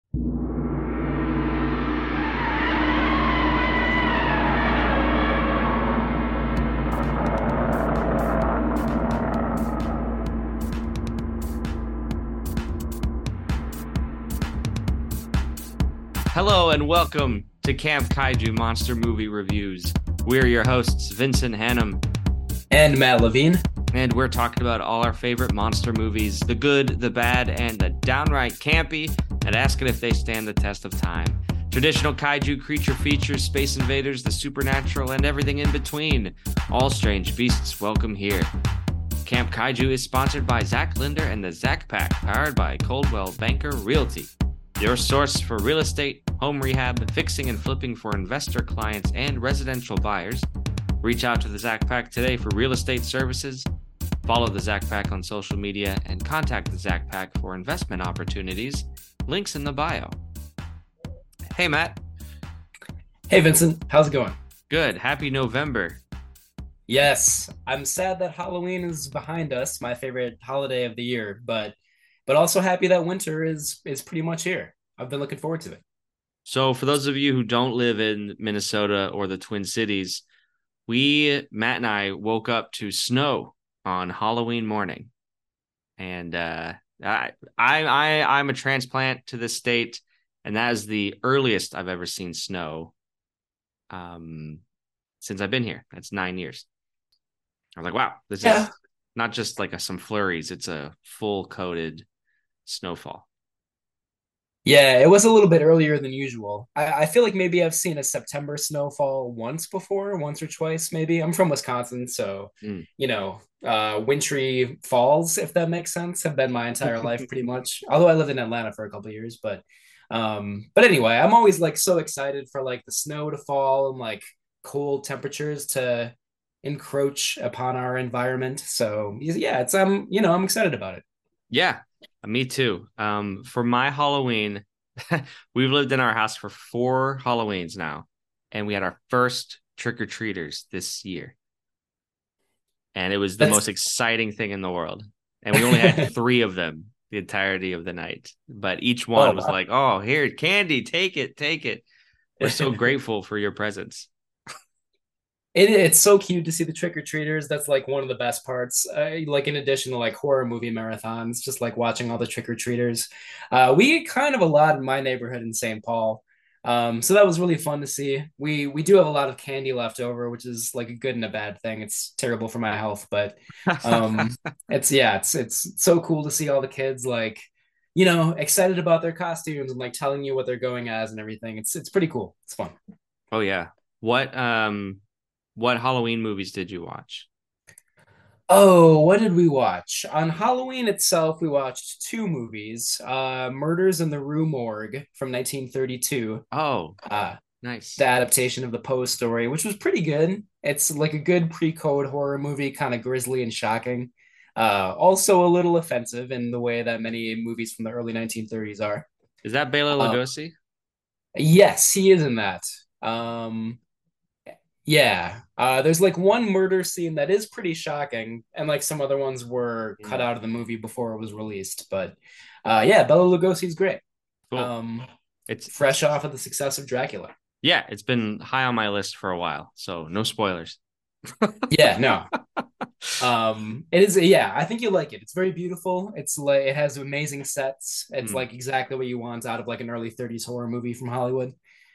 Hello and welcome to Camp Kaiju Monster Movie Reviews. We're your hosts, Vincent Hannum. And Matt Levine. And we're talking about all our favorite monster movies, the good, the bad, and the downright campy, and asking if they stand the test of time. Traditional kaiju creature features, space invaders, the supernatural, and everything in between. All strange beasts welcome here. Camp Kaiju is sponsored by Zach Linder and the Zach Pack, powered by Coldwell Banker Realty. Your source for real estate, home rehab, fixing and flipping for investor clients and residential buyers. Reach out to the Zach Pack today for real estate services. Follow the Zach Pack on social media and contact the Zach Pack for investment opportunities. Links in the bio. Hey, Matt. Hey, Vincent. How's it going? Good. Happy November. Yes, I'm sad that Halloween is behind us, my favorite holiday of the year, but also happy that winter is pretty much here. I've been looking forward to it. So for those of you who don't live in Minnesota or the Twin Cities, Matt and I woke up to snow on Halloween morning. And I'm a transplant to this state, and that is the earliest I've ever seen snow since I've been here. That's 9 years. I was like, wow, this is not just like some flurries, it's a full coated snowfall. Yeah, it was a little bit earlier than usual. I feel like maybe I've seen a September snowfall once before, once or twice, maybe. I'm from Wisconsin, so wintry falls, if that makes sense, have been my entire life pretty much. Although I lived in Atlanta for a couple of years, but anyway, I'm always like so excited for like the snow to fall and like cold temperatures to encroach upon our environment. So yeah, I'm excited about it. Yeah, me too. For my Halloween, we've lived in our house for 4 Halloweens now, and we had our first trick-or-treaters this year. And it was the most exciting thing in the world. And we only had 3 of them the entirety of the night. But each one was like, oh, here, candy, take it, take it. We're so grateful for your presence. It's so cute to see the trick-or-treaters. That's like one of the best parts. Like in addition to like horror movie marathons, just like watching all the trick-or-treaters. We kind of a lot in my neighborhood in St. Paul. So that was really fun to see. We do have a lot of candy left over, which is like a good and a bad thing. It's terrible for my health, but um it's so cool to see all the kids like, excited about their costumes and like telling you what they're going as and everything. It's pretty cool. It's fun. Oh yeah. What Halloween movies did you watch? Oh, what did we watch? On Halloween itself, we watched 2 movies. Murders in the Rue Morgue from 1932. Oh, Uh, nice. the adaptation of the Poe story, which was pretty good. It's like a good pre-code horror movie, kind of grisly and shocking. Also a little offensive in the way that many movies from the early 1930s are. Is that Bela Uh, Lugosi? yes, he is in that. Um, Yeah. There's like one murder scene that is pretty shocking, and like some other ones were cut Mm, out of the movie before it was released. But yeah, Bela Lugosi's great. cool. Um, It's Fresh off of the success of Dracula. Yeah, it's been high on my list for a while, so no spoilers. Yeah, no. It is, yeah, I think you like it. It's very beautiful. It's like it has amazing sets. It's Mm. like exactly what you want out of like an early 30s horror movie from Hollywood.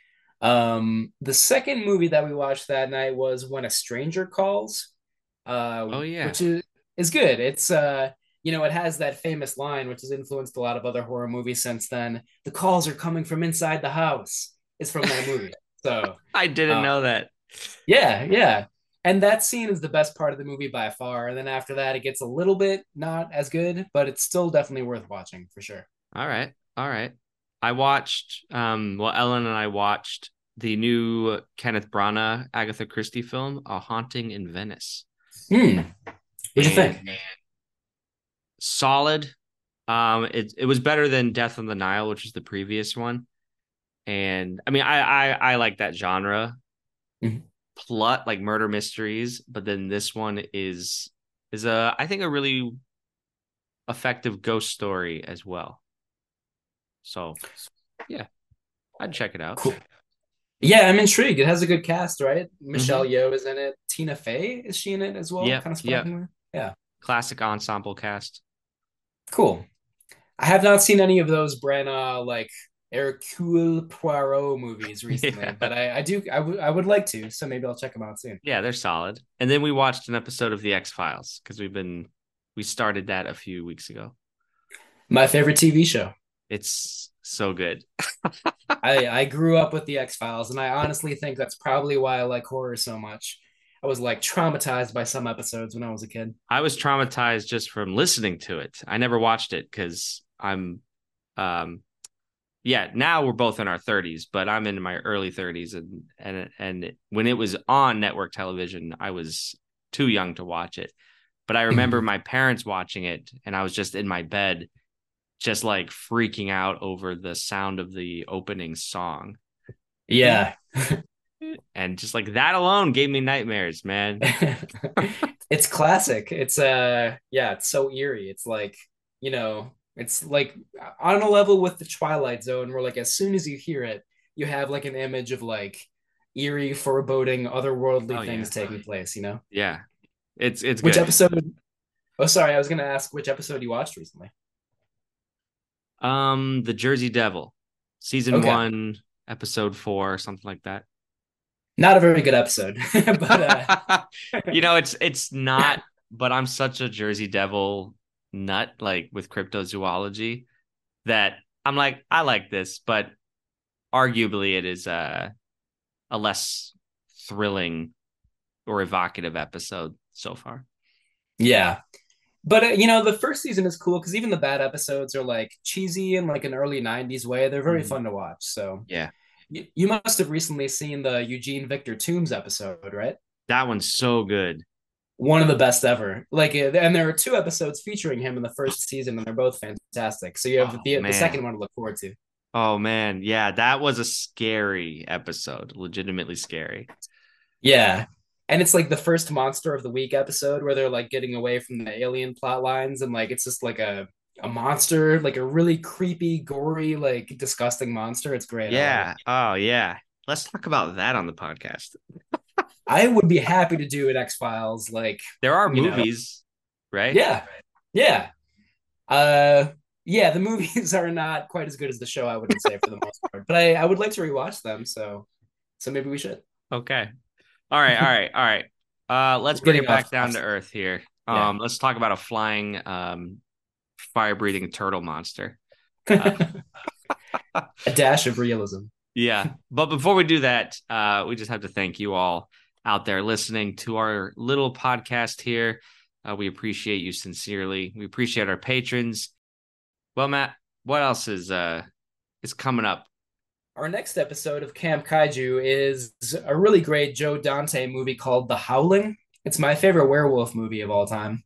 The second movie that we watched that night was When a Stranger Calls, Oh which yeah. is good. It has that famous line which has influenced a lot of other horror movies since then. The calls are coming from inside the house. It's from that movie. So, I didn't uh, know that. yeah, yeah. And that scene is the best part of the movie by far. And then after that, it gets a little bit not as good, but it's still definitely worth watching for sure. All right. All right. I watched Ellen and I watched the new Kenneth Branagh Agatha Christie film, A Haunting in Venice. Hmm. What'd you think? And solid. It was better than Death on the Nile, which is the previous one. And I mean I like that genre Mhm. plot, like murder mysteries, but then this one is a I think a really effective ghost story as well. So Yeah, I'd check it out. Cool. Yeah, I'm intrigued. It has a good cast, right? Michelle Mm-hmm. Yeoh is in it. Tina Fey, is she in it as well? Yep, Kind of yep. surprisingly. Yeah, Classic ensemble cast. cool. I have not seen any of those Branagh like Hercule Poirot movies recently, Yeah. but I would like to, so maybe I'll check them out soon. Yeah, they're solid. And then we watched an episode of The X-Files because we started that a few weeks ago. My favorite TV show. It's so good. I grew up with the X-Files, and I honestly think that's probably why I like horror so much. I was like traumatized by some episodes when I was a kid. I was traumatized just from listening to it. I never watched it because um yeah, now we're both in our 30s, but I'm in my early 30s and when it was on network television, I was too young to watch it. But I remember my parents watching it and I was just in my bed just like freaking out over the sound of the opening song. Yeah. And just like that alone gave me nightmares, man. It's classic. It's yeah, it's so eerie. It's like, it's like on a level with the Twilight Zone where like as soon as you hear it, you have like an image of like eerie, foreboding, Oh otherworldly yeah. things taking place, you know? Yeah. It's Which good. episode? Oh, sorry, I was gonna ask which episode you watched recently. The Jersey Devil, season Okay. 1, episode 4, something like that. Not a very good episode, but It's not, but I'm such a Jersey Devil nut, like with cryptozoology, that I'm like, I like this, but arguably it is a less thrilling or evocative episode so far. yeah. But the first season is cool because even the bad episodes are like cheesy in like an early '90s way. They're very Mhm. fun to watch. So Yeah, you must have recently seen the Eugene Victor Toombs episode, right? that one's so good. One of the best ever. Like, and there are two episodes featuring him in the first season, and they're both fantastic. So you have Oh the man. second one to look forward to. Oh man. Yeah, that was a scary episode, legitimately scary. Yeah. And it's like the first Monster of the Week episode where they're like getting away from the alien plot lines and like it's just like a monster, like a really creepy, gory, like disgusting monster. It's great. I love it. Yeah. Oh yeah. Let's talk about that on the podcast. I would be happy to do an X-Files, like, There are you know, movies, right? yeah. Yeah. Uh yeah, the movies are not quite as good as the show, I wouldn't say for the most part. But I would like to rewatch them, so maybe we should. Okay. All right, all right, all right. Let's We're bring getting it back off down to earth here. yeah. Let's talk about a flying fire-breathing turtle monster. Uh, A dash of realism. yeah. But before we do that, we just have to thank you all out there listening to our little podcast here. We appreciate you sincerely. We appreciate our patrons. Well, Matt, what else is coming up? Our next episode of Camp Kaiju is a really great Joe Dante movie called The Howling. It's my favorite werewolf movie of all time.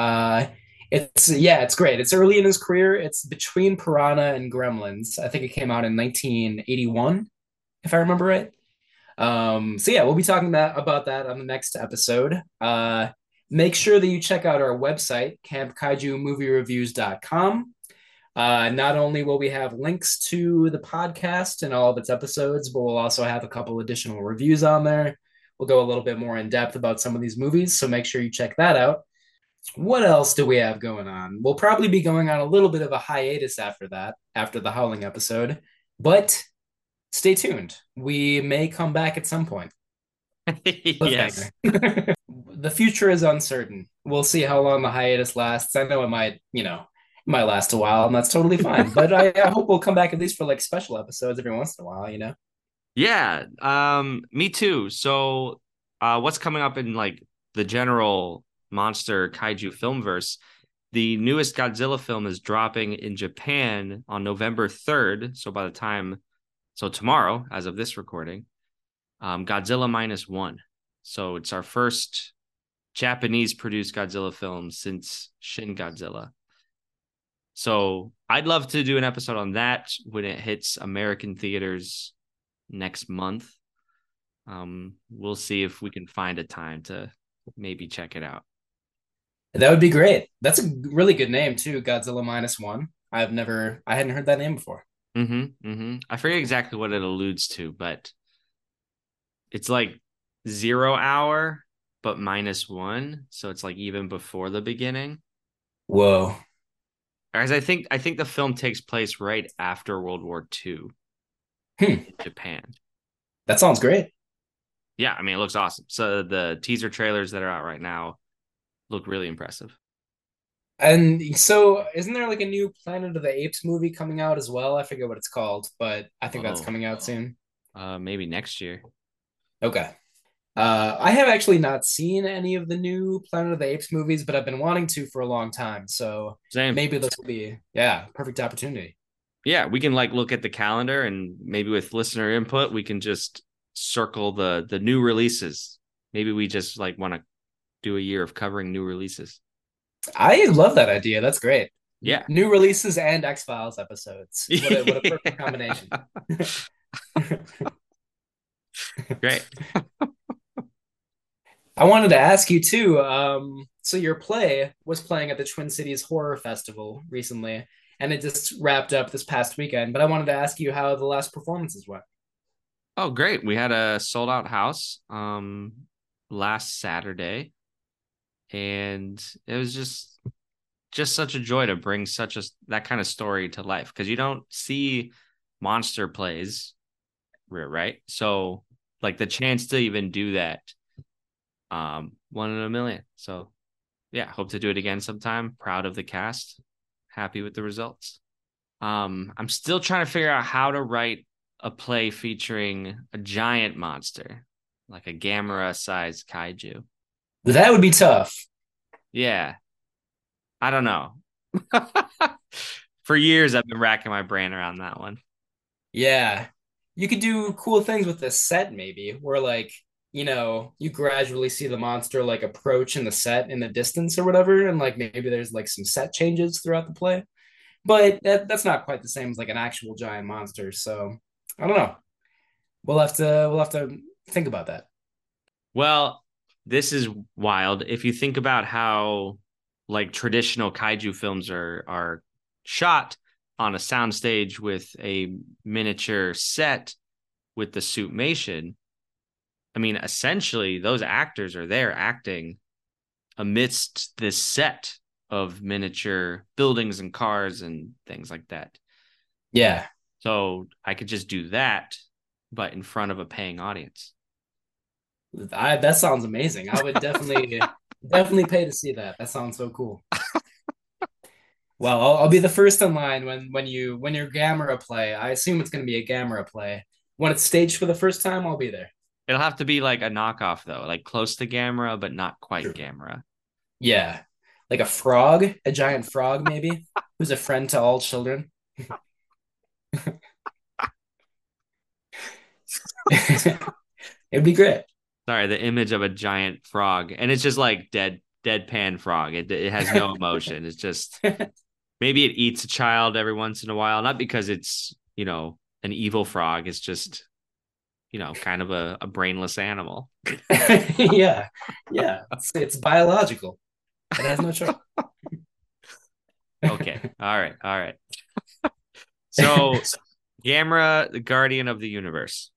It's great. It's early in his career. It's between Piranha and Gremlins. I think it came out in 1981, if I remember right. So yeah, we'll be talking about that on the next episode. Make sure that you check out our website, campkaijumoviereviews.com. Not only will we have links to the podcast and all of its episodes, but we'll also have a couple additional reviews on there. We'll go a little bit more in depth about some of these movies, so make sure you check that out. What else do we have going on? We'll probably be going on a little bit of a hiatus after that, after the Howling episode, but stay tuned. We may come back at some point. Yes. The future is uncertain. We'll see how long the hiatus lasts. I know it might last a while, and that's totally fine. But I hope we'll come back at least for like special episodes every once in a while. Yeah, me too. So, what's coming up in like the general monster kaiju film verse? The newest Godzilla film is dropping in Japan on November 3rd. So tomorrow, as of this recording, Godzilla minus one. So it's our first Japanese produced Godzilla film since Shin Godzilla. So I'd love to do an episode on that when it hits American theaters next month. We'll see if we can find a time to maybe check it out. That would be great. That's a really good name too, Godzilla minus one. I hadn't heard that name before. I forget exactly what it alludes to, but it's like 0 hour, but -1. So it's like even before the beginning. Whoa. As I think the film takes place right after World War II Hmm. in Japan. That sounds great. Yeah, I mean it looks awesome. So the teaser trailers that are out right now look really impressive. And so, isn't there like a new Planet of the Apes movie coming out as well? I forget what it's called, but I think that's Oh, coming out soon. maybe next year. Okay. I have actually not seen any of the new Planet of the Apes movies, but I've been wanting to for a long time. So Same. maybe this will be, yeah, perfect opportunity. Yeah, we can like look at the calendar and maybe with listener input, we can just circle the new releases. Maybe we just like want to do a year of covering new releases. I love that idea. That's great. Yeah. New releases and X-Files episodes. What a perfect Yeah. combination. Great. I wanted to ask you too. So your play was playing at the Twin Cities Horror Festival recently, and it just wrapped up this past weekend. But I wanted to ask you how the last performances went. Oh, great. We had a sold out house last Saturday and it was just such a joy to bring such a that kind of story to life because you don't see monster plays, right? So like the chance to even do that, 1 in a million. So yeah, hope to do it again sometime. Proud of the cast, happy with the results. I'm still trying to figure out how to write a play featuring a giant monster, like a Gamera-sized kaiju. That would be tough. Yeah, I don't know. For years, I've been racking my brain around that one. Yeah. You could do cool things with this set, maybe, where like, you gradually see the monster like approach in the set in the distance or whatever, and like maybe there's like some set changes throughout the play. But that's not quite the same as like an actual giant monster. So I don't know. We'll have to think about that. Well, this is wild. If you think about how like traditional kaiju films are shot on a soundstage with a miniature set with the suitmation, I mean, essentially those actors are there acting amidst this set of miniature buildings and cars and things like that. Yeah. So I could just do that, but in front of a paying audience. That sounds amazing. I would definitely pay to see that. That sounds so cool. Well, I'll be the first in line when your Gamera play. I assume it's going to be a Gamera play. When it's staged for the first time, I'll be there. It'll have to be like a knockoff though, like close to Gamera, but not quite Sure. Gamera. Yeah, like a frog, a giant frog, maybe, who's a friend to all children. It'd be great. Sorry, the image of a giant frog, and it's just like deadpan frog. It has no emotion. It's just maybe it eats a child every once in a while, not because it's an evil frog. It's just kind of a brainless animal. Yeah, yeah. It's biological. It has no choice. Okay, all right. So Gamera, the guardian of the universe.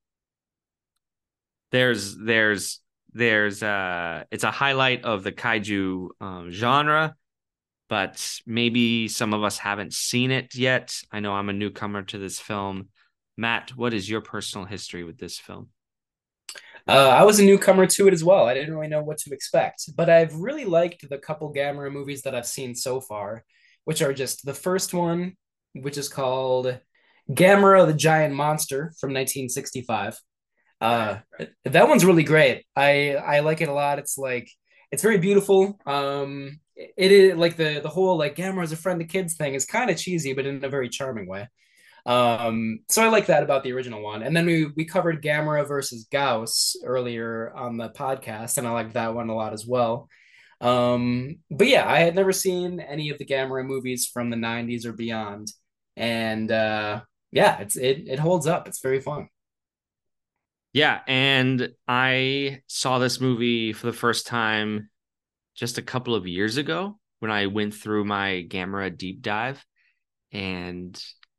There's it's a highlight of the kaiju genre, but maybe some of us haven't seen it yet. I know I'm a newcomer to this film. Matt, what is your personal history with this film? I was a newcomer to it as well. I didn't really know what to expect, but I've really liked the couple Gamera movies that I've seen so far, which are just the first one, which is called Gamera the Giant Monster from 1965. That one's really great. I like it a lot. It's very beautiful. It is like the whole like Gamera is a friend of kids thing is kind of cheesy, but in a very charming way. So I like that about the original one. And then we covered Gamera versus Gauss earlier on the podcast, and I like that one a lot as well. But yeah, I had never seen any of the Gamera movies from the 90s or beyond. And yeah, it holds up. It's very fun. Yeah, and I saw this movie for the first time just a couple of years ago when I went through my Gamera deep dive. And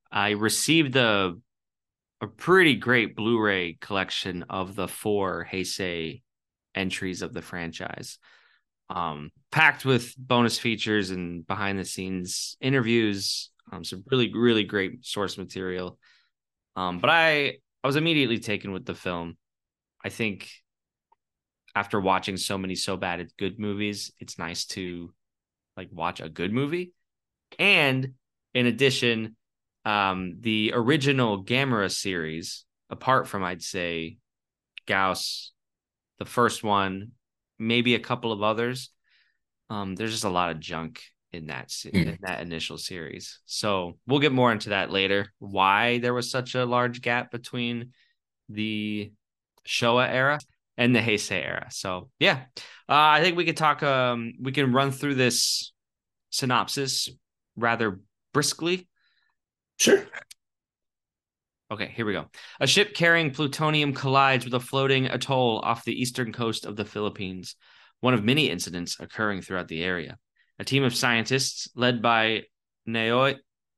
I received a pretty great Blu-ray collection of the four Heisei entries of the franchise, packed with bonus features and behind the scenes interviews, some really, really great source material. But I was immediately taken with the film. I think after watching so many so bad it's good movies, it's nice to like watch a good movie. And in addition, the original Gamera series, apart from I'd say Gauss, the first one, maybe a couple of others, there's just a lot of junk in that initial series. So we'll get more into that later. Why there was such a large gap between the Showa era and the Heisei era. So yeah, I think we could talk. We can run through this synopsis rather briskly. Sure. Okay, here we go. A ship carrying plutonium collides with a floating atoll off the eastern coast of the Philippines, one of many incidents occurring throughout the area. A team of scientists led by Naoya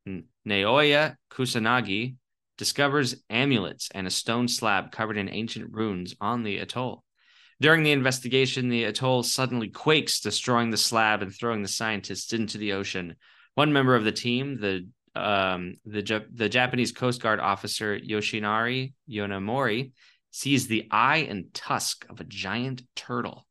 Kusanagi discovers amulets and a stone slab covered in ancient runes on the atoll. During the investigation, the atoll suddenly quakes, destroying the slab and throwing the scientists into the ocean. One member of the team, the Japanese Coast Guard officer Yoshinari Yonemori, sees the eye and tusk of a giant turtle.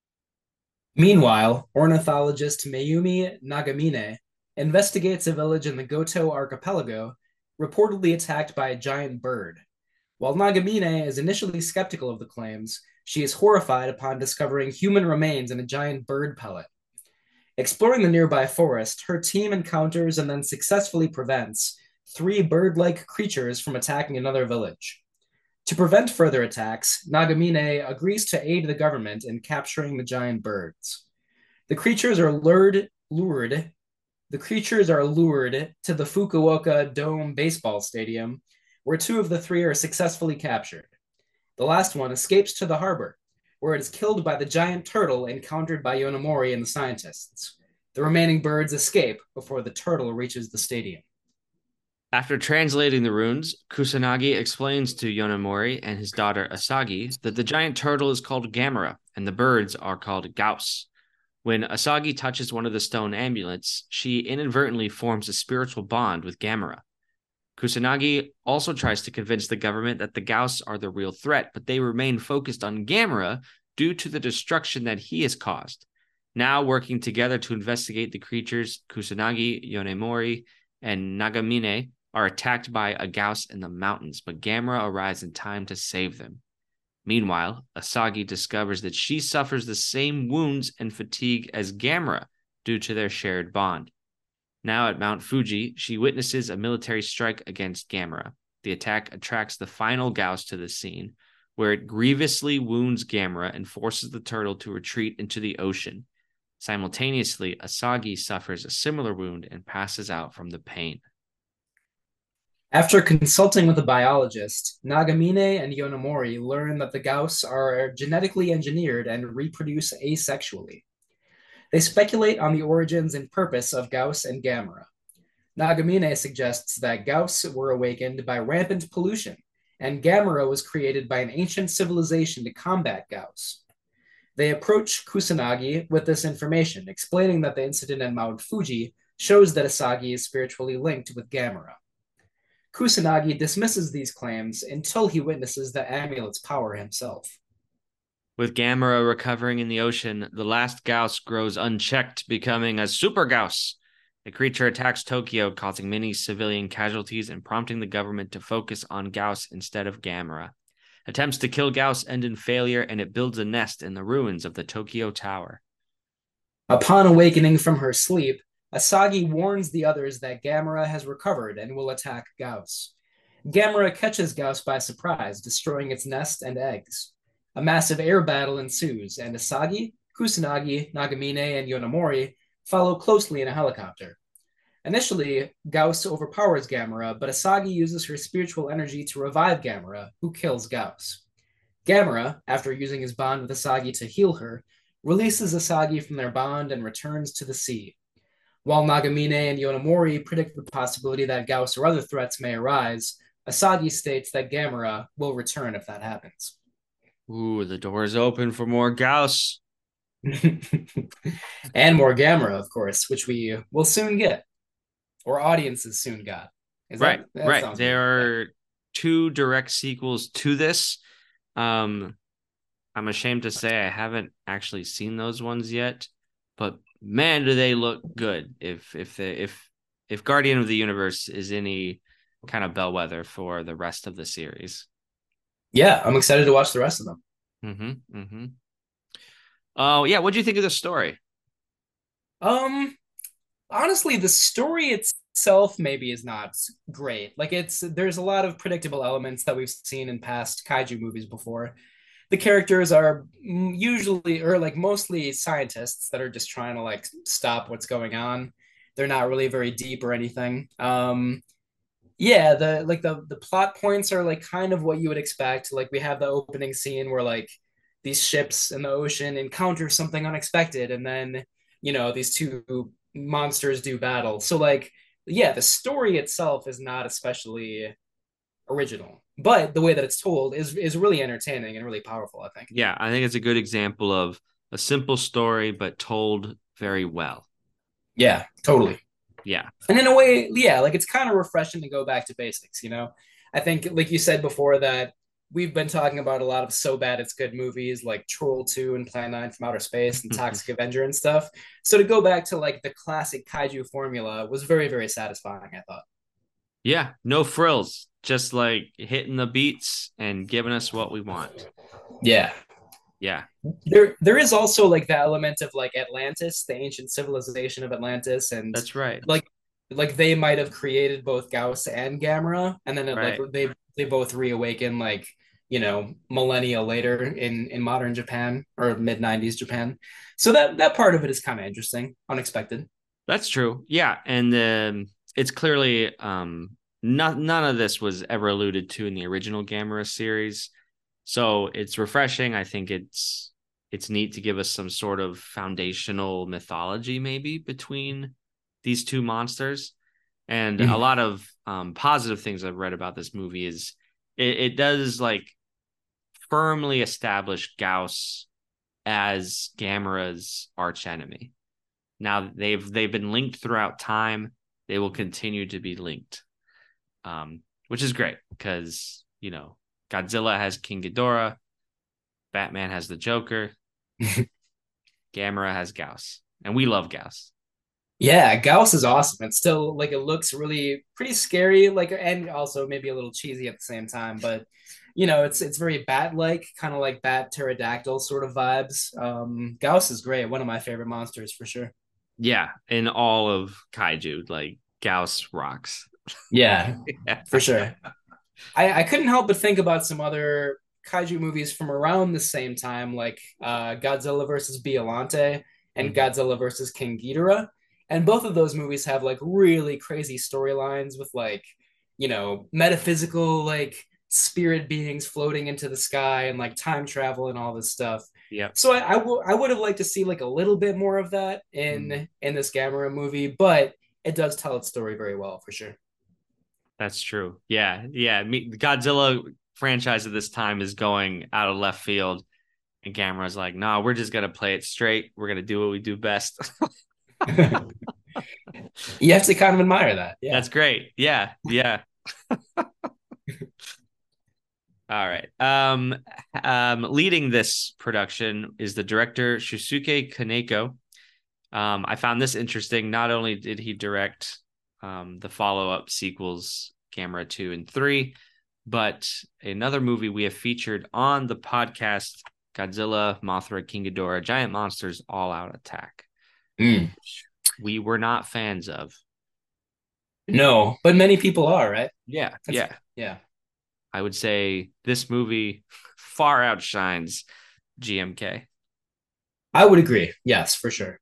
Meanwhile, ornithologist Mayumi Nagamine investigates a village in the Goto archipelago reportedly attacked by a giant bird. While Nagamine is initially skeptical of the claims, she is horrified upon discovering human remains in a giant bird pellet. Exploring the nearby forest, her team encounters and then successfully prevents three bird-like creatures from attacking another village. To prevent further attacks, Nagamine agrees to aid the government in capturing the giant birds. The creatures are lured the creatures are lured to the Fukuoka Dome baseball stadium, where two of the three are successfully captured. The last one escapes to the harbor, where it is killed by the giant turtle encountered by Yonemori and the scientists. The remaining birds escape before the turtle reaches the stadium. After translating the runes, Kusanagi explains to Yonemori and his daughter Asagi that the giant turtle is called Gamera and the birds are called Gauss. When Asagi touches one of the stone amulets, she inadvertently forms a spiritual bond with Gamera. Kusanagi also tries to convince the government that the Gauss are the real threat, but they remain focused on Gamera due to the destruction that he has caused. Now working together to investigate the creatures, Kusanagi, Yonemori, and Nagamine are attacked by a Gauss in the mountains, but Gamera arrives in time to save them. Meanwhile, Asagi discovers that she suffers the same wounds and fatigue as Gamera due to their shared bond. Now at Mount Fuji, she witnesses a military strike against Gamera. The attack attracts the final Gauss to the scene, where it grievously wounds Gamera and forces the turtle to retreat into the ocean. Simultaneously, Asagi suffers a similar wound and passes out from the pain. After consulting with a biologist, Nagamine and Yonemori learn that the Gauss are genetically engineered and reproduce asexually. They speculate on the origins and purpose of Gauss and Gamera. Nagamine suggests that Gauss were awakened by rampant pollution, and Gamera was created by an ancient civilization to combat Gauss. They approach Kusanagi with this information, explaining that the incident at Mount Fuji shows that Asagi is spiritually linked with Gamera. Kusanagi dismisses these claims until he witnesses the amulet's power himself. With Gamera recovering in the ocean, the last Gauss grows unchecked, becoming a Super Gauss. The creature attacks Tokyo, causing many civilian casualties and prompting the government to focus on Gauss instead of Gamera. Attempts to kill Gauss end in failure, and it builds a nest in the ruins of the Tokyo Tower. Upon awakening from her sleep, Asagi warns the others that Gamera has recovered and will attack Gauss. Gamera catches Gauss by surprise, destroying its nest and eggs. A massive air battle ensues, and Asagi, Kusanagi, Nagamine, and Yonemori follow closely in a helicopter. Initially, Gauss overpowers Gamera, but Asagi uses her spiritual energy to revive Gamera, who kills Gauss. Gamera, after using his bond with Asagi to heal her, releases Asagi from their bond and returns to the sea. While Nagamine and Yonemori predict the possibility that Gauss or other threats may arise, Asagi states that Gamera will return if that happens. Ooh, the door is open for more Gauss. And more Gamera, of course, which we will soon get, or audiences soon got. Is Right, that right. sounds right? There Yeah. are two direct sequels to this. Um, I'm ashamed to say I haven't actually seen those ones yet, but man, do they look good. If Guardian of the Universe is any kind of bellwether for the rest of the series. Yeah, I'm excited to watch the rest of them. Mm-hmm. Mm-hmm. Oh yeah, what do you think of the story? Um, Honestly, the story itself maybe is not great. Like there's a lot of predictable elements that we've seen in past kaiju movies before. The characters are usually or like mostly scientists that are just trying to like stop what's going on. They're not really very deep or anything. Yeah, the plot points are like kind of what you would expect. Like we have the opening scene where like these ships in the ocean encounter something unexpected, and then these two monsters do battle. So like yeah, the story itself is not especially original, but the way that it's told is really entertaining and really powerful, I think. Yeah, I think it's a good example of a simple story but told very well. Yeah, totally. Yeah. And in a way, yeah, like it's kind of refreshing to go back to basics. I think, like you said before, that we've been talking about a lot of so bad it's good movies like Troll 2 and Plan 9 from Outer Space and Toxic Avenger and stuff. So to go back to like the classic kaiju formula was very, very satisfying, I thought. Yeah, no frills, just like hitting the beats and giving us what we want. Yeah. Yeah, There is also like the element of like Atlantis, the ancient civilization of Atlantis, and that's right. like they might have created both Gauss and Gamera, and then Right. they both reawaken like millennia later in modern Japan or mid '90s Japan. So that part of it is kind of interesting, unexpected. That's true. Yeah, and it's clearly none of this was ever alluded to in the original Gamera series. So it's refreshing. I think it's neat to give us some sort of foundational mythology maybe between these two monsters. And a Mhm. lot of positive things I've read about this movie is it does like firmly establish Gauss as Gamera's archenemy. Now they've been linked throughout time. They will continue to be linked, which is great because Godzilla has King Ghidorah, Batman has the Joker, Gamera has Gauss, and we love Gauss. Yeah, Gauss is awesome. It's still like it looks really pretty scary, like and also maybe a little cheesy at the same time. But it's very bat-like, kind of like bat pterodactyl sort of vibes. Gauss is great, one of my favorite monsters for sure. Yeah, in all of kaiju, like Gauss rocks. Yeah, Yeah. for sure. I couldn't help but think about some other kaiju movies from around the same time, like Godzilla versus Biollante and Mhm. Godzilla versus King Ghidorah. And both of those movies have like really crazy storylines with like, metaphysical like spirit beings floating into the sky and like time travel and all this stuff. Yep. So I would have liked to see like a little bit more of that Mm. in this Gamera movie, but it does tell its story very well for sure. That's true. Yeah, yeah. The Godzilla franchise at this time is going out of left field, and Gamera's like, "No, we're just gonna play it straight. We're gonna do what we do best." You have to kind of admire that. Yeah. That's great. Yeah, yeah. All right. Leading this production is the director Shusuke Kaneko. I found this interesting. Not only did he direct the follow-up sequels, Gamera 2 and 3, but another movie we have featured on the podcast, Godzilla, Mothra, King Ghidorah, Giant Monsters All Out Attack, Mm. which we were not fans of. No, but many people are, right? Yeah, That's yeah. yeah. I would say this movie far outshines GMK. I would agree. Yes, for sure.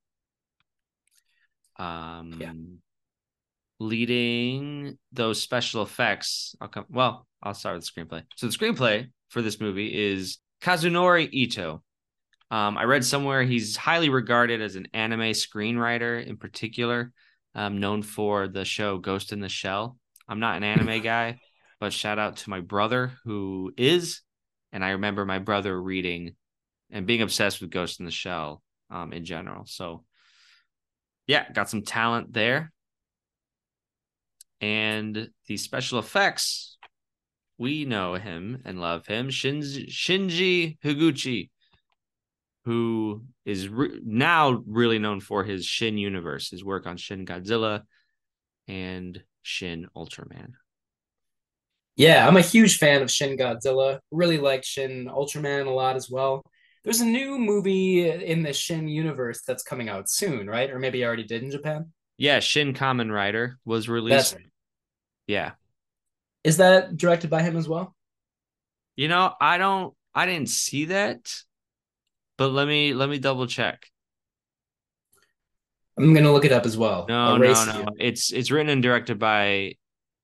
Yeah. Um, Leading those special effects, I'll start with the screenplay. So the screenplay for this movie is Kazunori Ito. I read somewhere he's highly regarded as an anime screenwriter in particular. known for the show Ghost in the Shell. I'm not an anime guy, but shout out to my brother who is. And I remember my brother reading and being obsessed with Ghost in the Shell in general. So, yeah, got some talent there. And the special effects, we know him and love him. Shinji Higuchi, who is now really known for his Shin universe, his work on Shin Godzilla and Shin Ultraman. Yeah, I'm a huge fan of Shin Godzilla. Really like Shin Ultraman a lot as well. There's a new movie in the Shin universe that's coming out soon, right? Or maybe already did in Japan. Yeah, Shin Kamen Rider was That's released. right. Yeah. Is that directed by him as well? I didn't see that, but let me double check. I'm gonna look it up as well. No, no, Erase no. you. It's written and directed by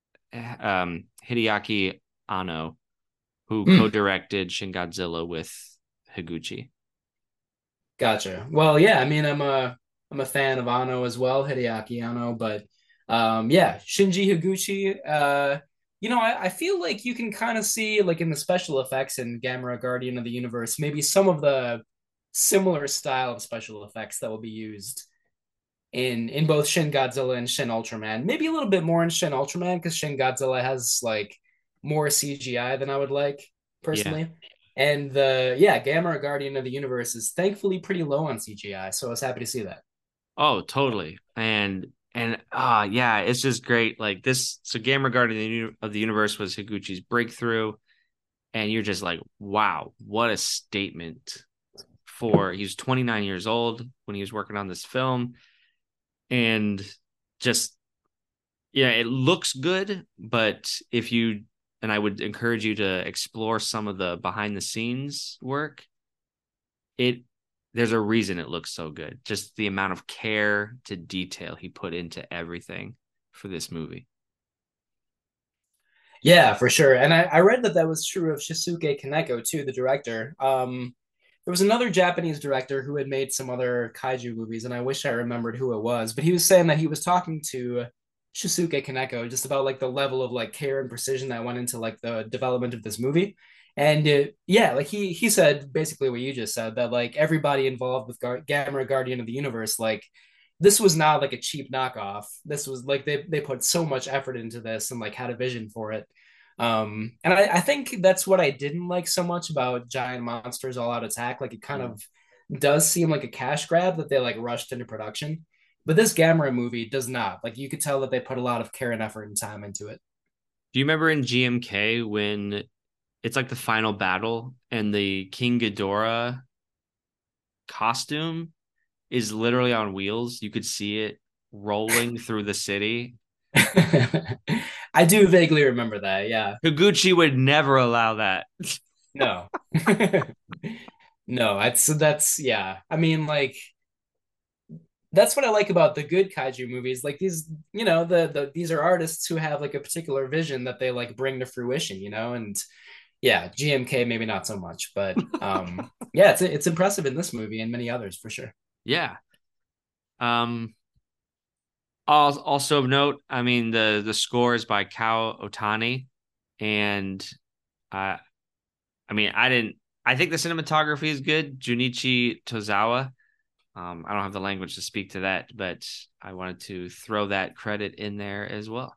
Hideaki Anno, who Hmm, co-directed Shin Godzilla with Higuchi. gotcha. Well, yeah, I mean, I'm a fan of Anno as well, Hideaki Anno, but yeah, Shinji Higuchi. I feel like you can kind of see like in the special effects in Gamera Guardian of the Universe, maybe some of the similar style of special effects that will be used in both Shin Godzilla and Shin Ultraman. Maybe a little bit more in Shin Ultraman because Shin Godzilla has like more CGI than I would like Yeah. personally. And the yeah, Gamera Guardian of the Universe is thankfully pretty low on CGI, so I was happy to see that. Oh, totally. And yeah, it's just great. Like this, so Gamera Guardian of the Universe was Higuchi's breakthrough, and you're just like, wow, what a statement for he was 29 years old when he was working on this film, and just yeah, it looks good, but if you and I would encourage you to explore some of the behind the scenes work. It There's a reason it looks so good. Just the amount of care to detail he put into everything for this movie. Yeah, for sure. And I read that that was true of Shisuke Kaneko too, the director. There was another Japanese director who had made some other kaiju movies, and I wish I remembered who it was. But he was saying that he was talking to Shisuke Kaneko just about like the level of like care and precision that went into like the development of this movie. And yeah, like he said basically what you just said that like everybody involved with Gamera Guardian of the Universe, like this was not like a cheap knockoff. This was like they put so much effort into this and like had a vision for it. And I think that's what I didn't like so much about Giant Monsters All Out Attack. Like it kind Mm. of does seem like a cash grab that they like rushed into production. But this Gamera movie does not. Like you could tell that they put a lot of care and effort and time into it. Do you remember in GMK when it's like the final battle and the King Ghidorah costume is literally on wheels? You could see it rolling through the city. I do vaguely remember that. Yeah. Higuchi would never allow that. No. No, that's yeah. I mean, like that's what I like about the good kaiju movies. Like these, these are artists who have like a particular vision that they like bring to fruition, and yeah, GMK maybe not so much, but yeah, it's impressive in this movie and many others for sure. Yeah. Um, also of note, I mean the score is by Kao Otani, and uh, I mean I didn't. I think the cinematography is good. Junichi Tozawa. I don't have the language to speak to that, but I wanted to throw that credit in there as well.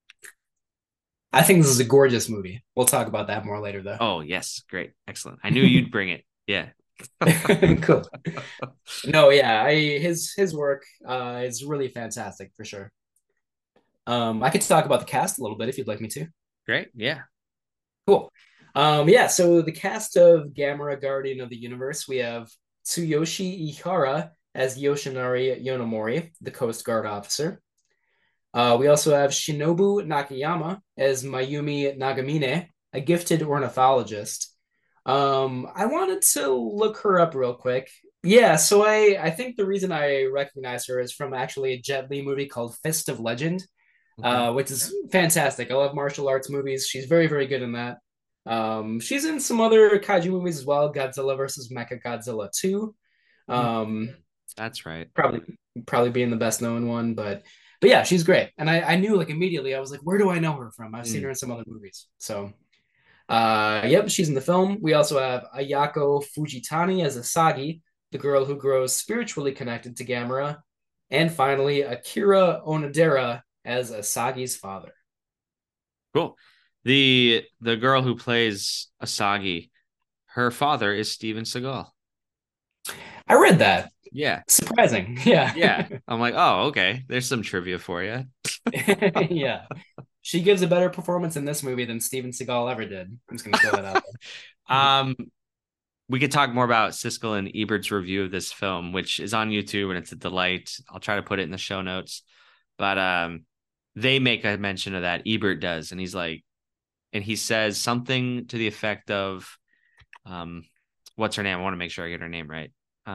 I think this is a gorgeous movie. We'll talk about that more later though. Oh yes, great, excellent. I knew you'd bring it. Yeah. Cool. No, yeah, his work is really fantastic for sure. I could talk about the cast a little bit if you'd like me to. Great. Yeah. Cool. Yeah, so the cast of Gamera Guardian of the Universe, we have Tsuyoshi Ihara as Yoshinari Yonomori, the Coast Guard officer. We also have Shinobu Nakayama as Mayumi Nagamine, a gifted ornithologist. I wanted to look her up real quick. Yeah, so I think the reason I recognize her is from actually a Jet Li movie called Fist of Legend, Okay. which is fantastic. I love martial arts movies. She's very, very good in that. She's in some other kaiju movies as well, Godzilla versus Mecha Godzilla 2. Hmm. Um, That's right. probably probably being the best known one, but But yeah, she's great. And I knew like immediately, I was like, where do I know her from? I've seen her Mm. in some other movies. So yep, she's in the film. We also have Ayako Fujitani as Asagi, the girl who grows spiritually connected to Gamera. And finally, Akira Onodera as Asagi's father. Cool. The girl who plays Asagi, her father is Steven Seagal. I read that. Yeah. Surprising. Yeah. Yeah. I'm like, oh, okay. There's some trivia for you. Yeah. She gives a better performance in this movie than Steven Seagal ever did. I'm just going to throw that out there. um, we could talk more about Siskel and Ebert's review of this film, which is on YouTube and it's a delight. I'll try to put it in the show notes. But they make a mention of that. Ebert does, and he's like, and he says something to the effect of, um, what's her name? I want to make sure I get her name right.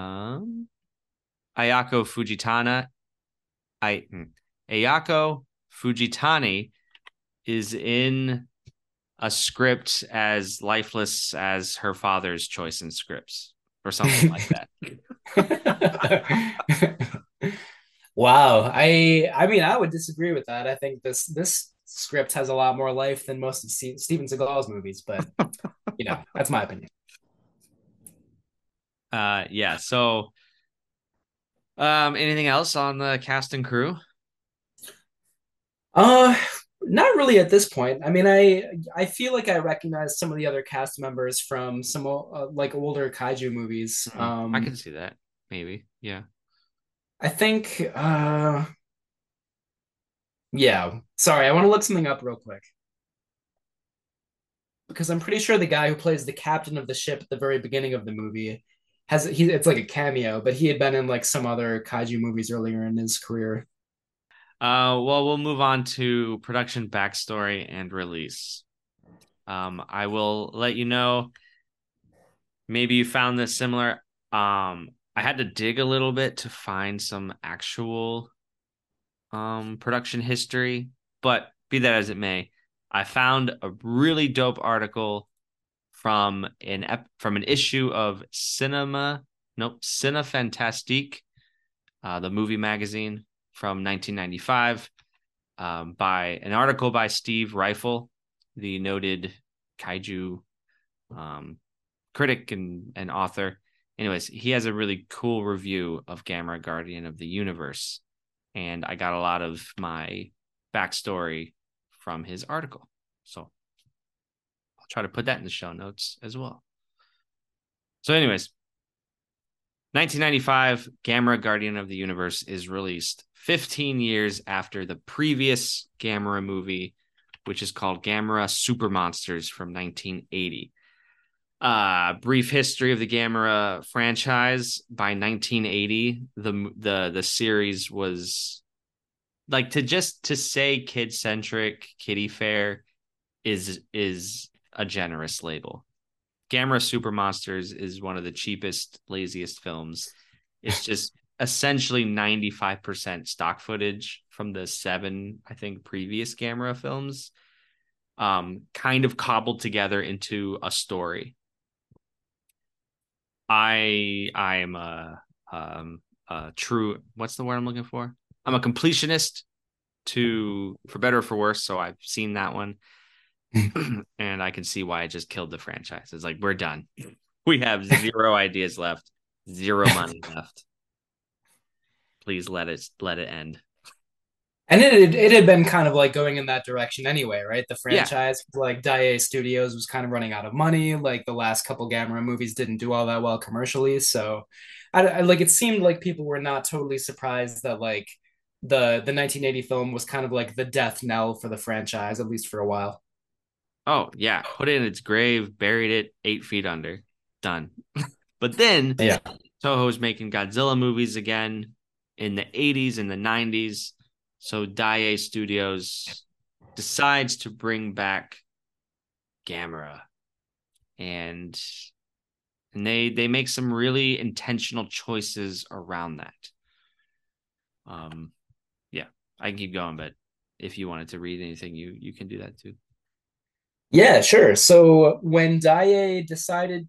Ayako Fujitana. I Ayako Fujitani is in a script as lifeless as her father's choice in scripts or something like that. Wow. I mean I would disagree with that. I think this script has a lot more life than most of Steven Seagal's movies, but that's my opinion. Yeah. So, anything else on the cast and crew? Uh Not really at this point. I mean, I feel like I recognize some of the other cast members from some like older kaiju movies. I can see that. Maybe. Yeah. I think yeah. Sorry, I want to look something up real quick because I'm pretty sure the guy who plays the captain of the ship at the very beginning of the movie it's like a cameo, but he had been in like some other kaiju movies earlier in his career. Well, we'll move on to production backstory and release. I will let you know. Maybe you found this similar. I had to dig a little bit to find some actual production history, but be that as it may, I found a really dope article from an issue of Cine Fantastique, the movie magazine from 1995, by an article by Steve Rifle, the noted kaiju um, critic and author. Anyways, he has a really cool review of Gamera Guardian of the Universe, and I got a lot of my backstory from his article. So I'll try to put that in the show notes as well. So, anyways, 1995, Gamera Guardian of the Universe is released 15 years after the previous Gamera movie, which is called Gamera Super Monsters from 1980. Brief history of the Gamera franchise. By 1980, the series was like, to say kid centric, kiddie fair is a generous label. Gamera Super Monsters is one of the cheapest, laziest films. It's just essentially 95% stock footage from the 7, I think, previous Gamera films, kind of cobbled together into a story. I am a true, what's the word I'm looking for? I'm a completionist for better or for worse. So I've seen that one. And I can see why it just killed the franchise. It's like, we're done. We have zero ideas left, zero money left. Please let it end. And it had been kind of like going in that direction anyway, right? The Yeah. franchise, like Daiei Studios, was kind of running out of money. Like the last couple Gamera movies didn't do all that well commercially, so I like it seemed like people were not totally surprised that like the 1980 film was kind of like the death knell for the franchise, at least for a while. Oh yeah. Put it in its grave, buried it 8 feet under. Done. But then Yeah. Toho's making Godzilla movies again in the 80s and the 90s. So Daiei Studios decides to bring back Gamera, and they make some really intentional choices around that. Yeah, I can keep going, but if you wanted to read anything, you can do that too. Yeah, sure. So when Daiei decided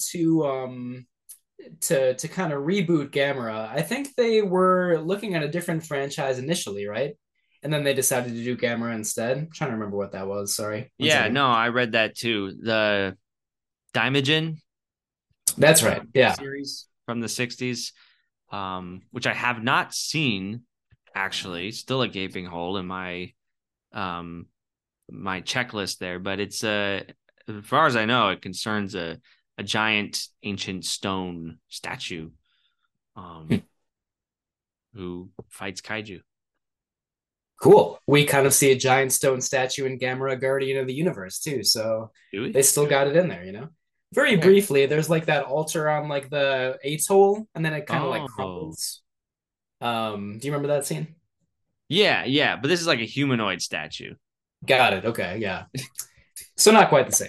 to kind of reboot Gamera, I think they were looking at a different franchise initially, right? and then they decided to do Gamera instead. I'm trying to remember what that was. Sorry, one Yeah, second. no, I read that too. The Daimajin That's right. Yeah. series from the 60s, which I have not seen actually. Still a gaping hole in um my checklist there, but it's as far as I know, it concerns a giant ancient stone statue um who fights kaiju. Cool. We kind of see a giant stone statue in Gamera Guardian of the Universe too, so Do we? they still got it in there, you know. Very Okay. briefly, there's like that altar on like the atoll, and then it kind of like Oh. crumbles. Do you remember that scene? Yeah, yeah, but this is like a humanoid statue. Got it. Okay, yeah. So not quite the same.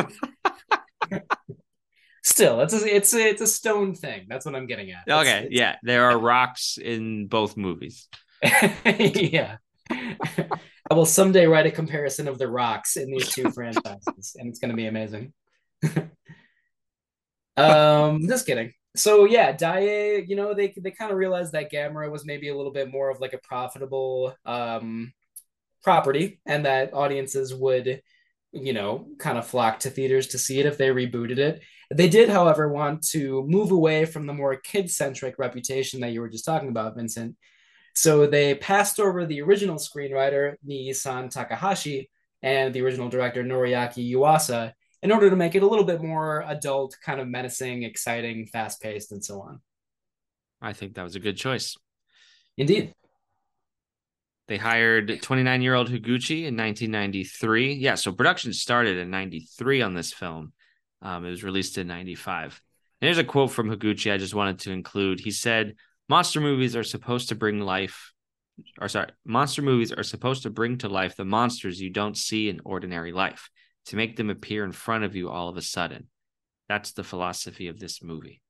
Still, it's a stone thing. That's what I'm getting at. Okay, It's yeah, there are rocks in both movies. yeah. I will someday write a comparison of the rocks in these two franchises, and it's going to be amazing. Just kidding. So yeah, Daiei, they kind of realized that Gamera was maybe a little bit more of like a profitable property, and that audiences would, kind of flock to theaters to see it if they rebooted it. They did, however, want to move away from the more kid-centric reputation that you were just talking about, Vincent. So they passed over the original screenwriter, Nii-san Takahashi, and the original director, Noriaki Yuasa, in order to make it a little bit more adult, kind of menacing, exciting, fast paced, and so on. I think that was a good choice. Indeed. They hired 29-year-old Higuchi in 1993. Yeah, so production started in 93 on this film. It was released in 95. And here's a quote from Higuchi I just wanted to include. He said, monster movies are supposed to bring life, or sorry, monster movies are supposed to bring to life the monsters you don't see in ordinary life, to make them appear in front of you all of a sudden. That's the philosophy of this movie.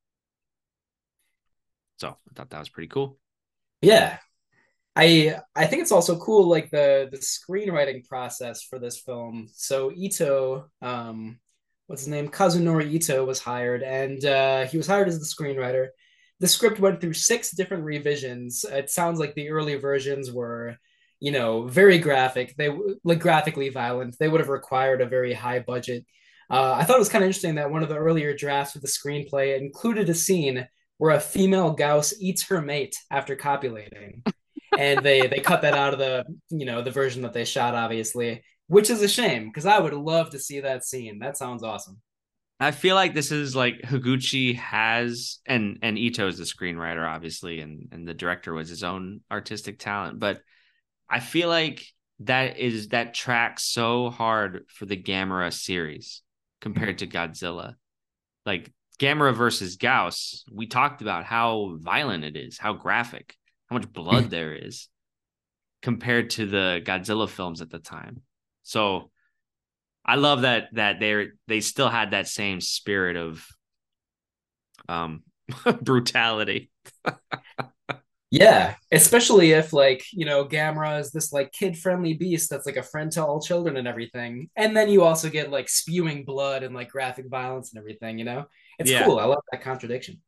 So I thought that was pretty cool. Yeah. I think it's also cool, like the screenwriting process for this film. So Ito, what's his name? Kazunori Ito was hired, and he was hired as the screenwriter. The script went through 6 different revisions. It sounds like the early versions were, very graphic. They like graphically violent. They would have required a very high budget. I thought it was kind of interesting that one of the earlier drafts of the screenplay included a scene where a female Gauss eats her mate after copulating, and they cut that out of the version that they shot, obviously, which is a shame because I would love to see that scene. That sounds awesome. I feel like this is like Higuchi has and Ito is the screenwriter, obviously, and the director was his own artistic talent. But I feel like that tracks so hard for the Gamera series compared to Godzilla. Like Gamera versus Gauss, we talked about how violent it is, how graphic, how much blood there is compared to the Godzilla films at the time. So I love that they still had that same spirit of um brutality. Yeah, especially if like, Gamera is this like kid-friendly beast that's like a friend to all children and everything. And then you also get like spewing blood and like graphic violence and everything. It's Yeah. cool. I love that contradiction.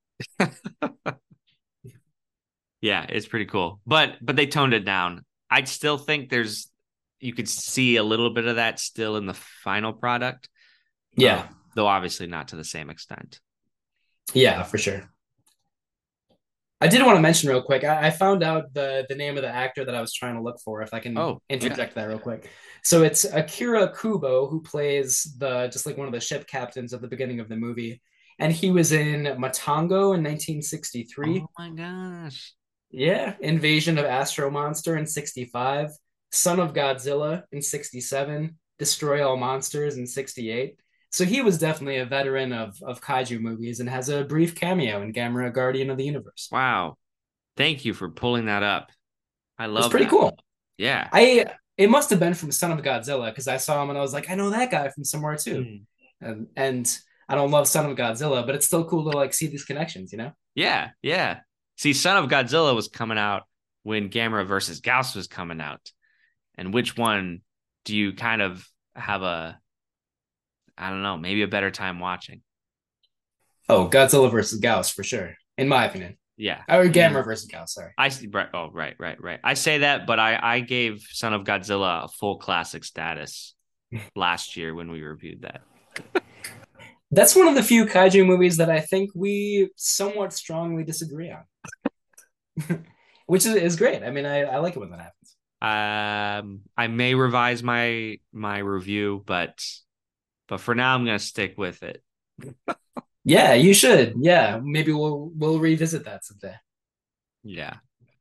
Yeah, it's pretty cool. But they toned it down. I still think you could see a little bit of that still in the final product. Yeah. Though obviously not to the same extent. Yeah, for sure. I did want to mention real quick. I found out the name of the actor that I was trying to look for, if I can Oh, yeah. interject that real quick. So it's Akira Kubo, who plays the just like one of the ship captains at the beginning of the movie. And he was in Matango in 1963. Oh my gosh. Yeah, Invasion of Astro Monster in 65, Son of Godzilla in 67, Destroy All Monsters in 68. So he was definitely a veteran of kaiju movies and has a brief cameo in Gamera Guardian of the Universe. Wow. Thank you for pulling that up. I It's love pretty that. cool. Yeah. It must have been from Son of Godzilla because I saw him and I was like, I know that guy from somewhere too. Mm. And I don't love Son of Godzilla, but it's still cool to like see these connections. Yeah, yeah. See, Son of Godzilla was coming out when Gamera versus Gauss was coming out. And which one do you kind of have I don't know, maybe a better time watching? Oh, Godzilla versus Gauss for sure, in my opinion. Yeah. Or Gamera And versus Gal, sorry. right. Oh, right. I say that, but I gave Son of Godzilla a full classic status last year when we reviewed that. That's one of the few kaiju movies that I think we somewhat strongly disagree on, which is great. I mean, I like it when that happens. I may revise my review, but for now I'm gonna stick with it. Yeah, you should. Yeah, maybe we'll revisit that someday. Yeah.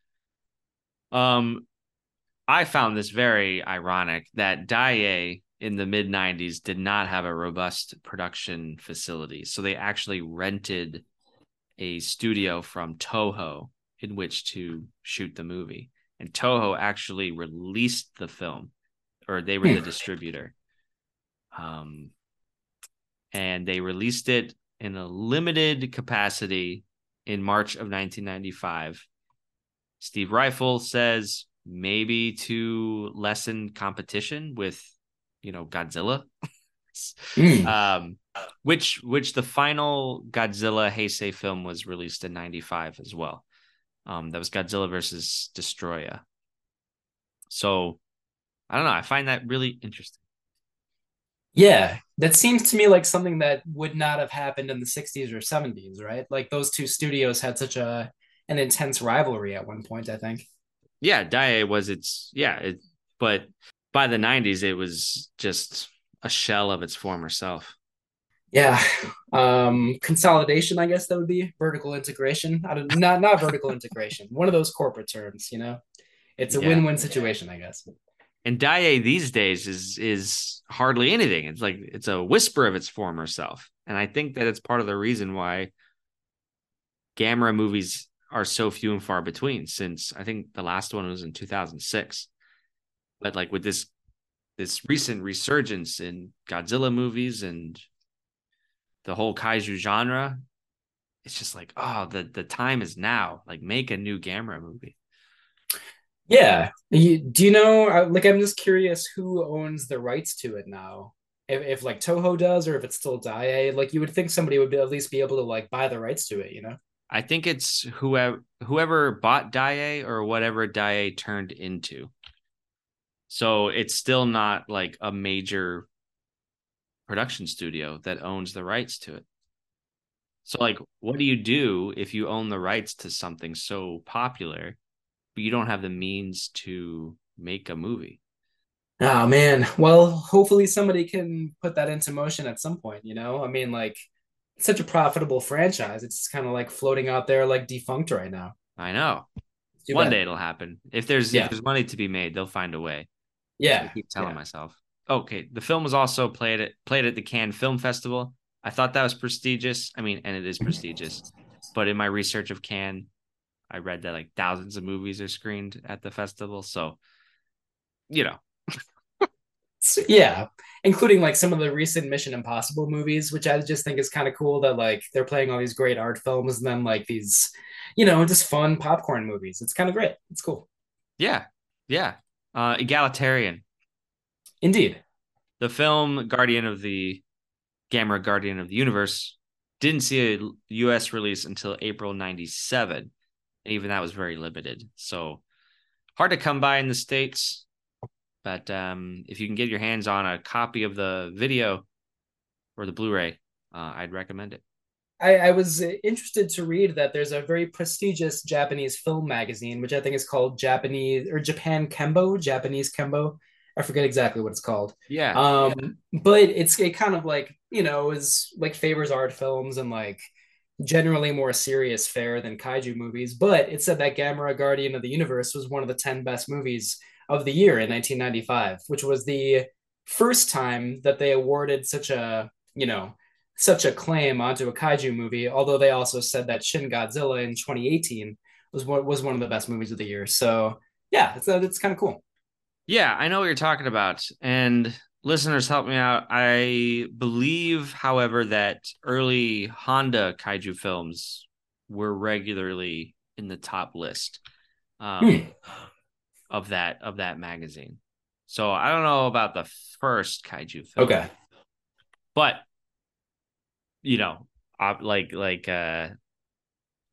Um, I found this very ironic that Daiei in the mid 90s did not have a robust production facility. So they actually rented a studio from Toho in which to shoot the movie. And Toho actually released the film, or they were the distributor. Um, and they released it in a limited capacity in March of 1995. Steve Rifle says maybe to lessen competition with, Godzilla. Mm. um, which the final Godzilla Heisei film was released in 95 as well. That was Godzilla versus Destroya. So I don't know. I find that really interesting. Yeah, that seems to me like something that would not have happened in the 60s or 70s, right? Like those two studios had such a an intense rivalry at one point, I think. Yeah, Daiei was but by the 90s it was just a shell of its former self. Yeah. Consolidation, I guess that would be vertical integration. I don't not vertical integration. One of those corporate terms, you know. It's a Yeah. win-win situation, I guess. And Daiei these days is hardly anything. It's like it's a whisper of its former self. And I think that it's part of the reason why Gamera movies are so few and far between, since I think the last one was in 2006. But like with this recent resurgence in Godzilla movies and the whole kaiju genre, it's just like, oh, the time is now. Like, make a new Gamera movie. Yeah. Do you know, like, I'm just curious who owns the rights to it now? If like Toho does, or if it's still Daiei, like you would think somebody would at least be able to like buy the rights to it, you know? I think it's whoever bought Daiei or whatever Daiei turned into. So it's still not like a major production studio that owns the rights to it. So like, what do you do if you own the rights to something so popular, but you don't have the means to make a movie? Oh man. Well, hopefully somebody can put that into motion at some point, you know? I mean, like, it's such a profitable franchise. It's kind of like floating out there like defunct right now. I know. It's too One bad. day it'll happen. If Yeah. there's money to be made, they'll find a way. That's what Yeah. I keep telling Yeah. myself. Okay, the film was also played at the Cannes Film Festival. I thought that was prestigious. I mean, and it is prestigious. But in my research of Cannes, I read that like thousands of movies are screened at the festival. So, you know, Yeah, including like some of the recent Mission Impossible movies, which I just think is kind of cool that like they're playing all these great art films and then like these, just fun popcorn movies. It's kind of great. It's cool. yeah, yeah. Egalitarian. Indeed. The film Gamera Guardian of the Universe didn't see a US release until April 97. Even that was very limited. So hard to come by in the States. But if you can get your hands on a copy of the video or the Blu-ray, I'd recommend it. I was interested to read that there's a very prestigious Japanese film magazine, which I think is called Japanese or Japan Kembo, Japanese Kembo. I forget exactly what it's called. Yeah, But it kind of like, is like favors art films and like generally more serious fare than kaiju movies. But it said that Gamera Guardian of the Universe was one of the 10 best movies of the year in 1995, which was the first time that they awarded such a claim onto a kaiju movie. Although they also said that Shin Godzilla in 2018 was one of the best movies of the year. So yeah, it's kind of cool. yeah, I know what you're talking about. And listeners, help me out. I believe, however, that early Honda kaiju films were regularly in the top list um, Hmm. of that magazine. So I don't know about the first kaiju film, Okay. but you know, like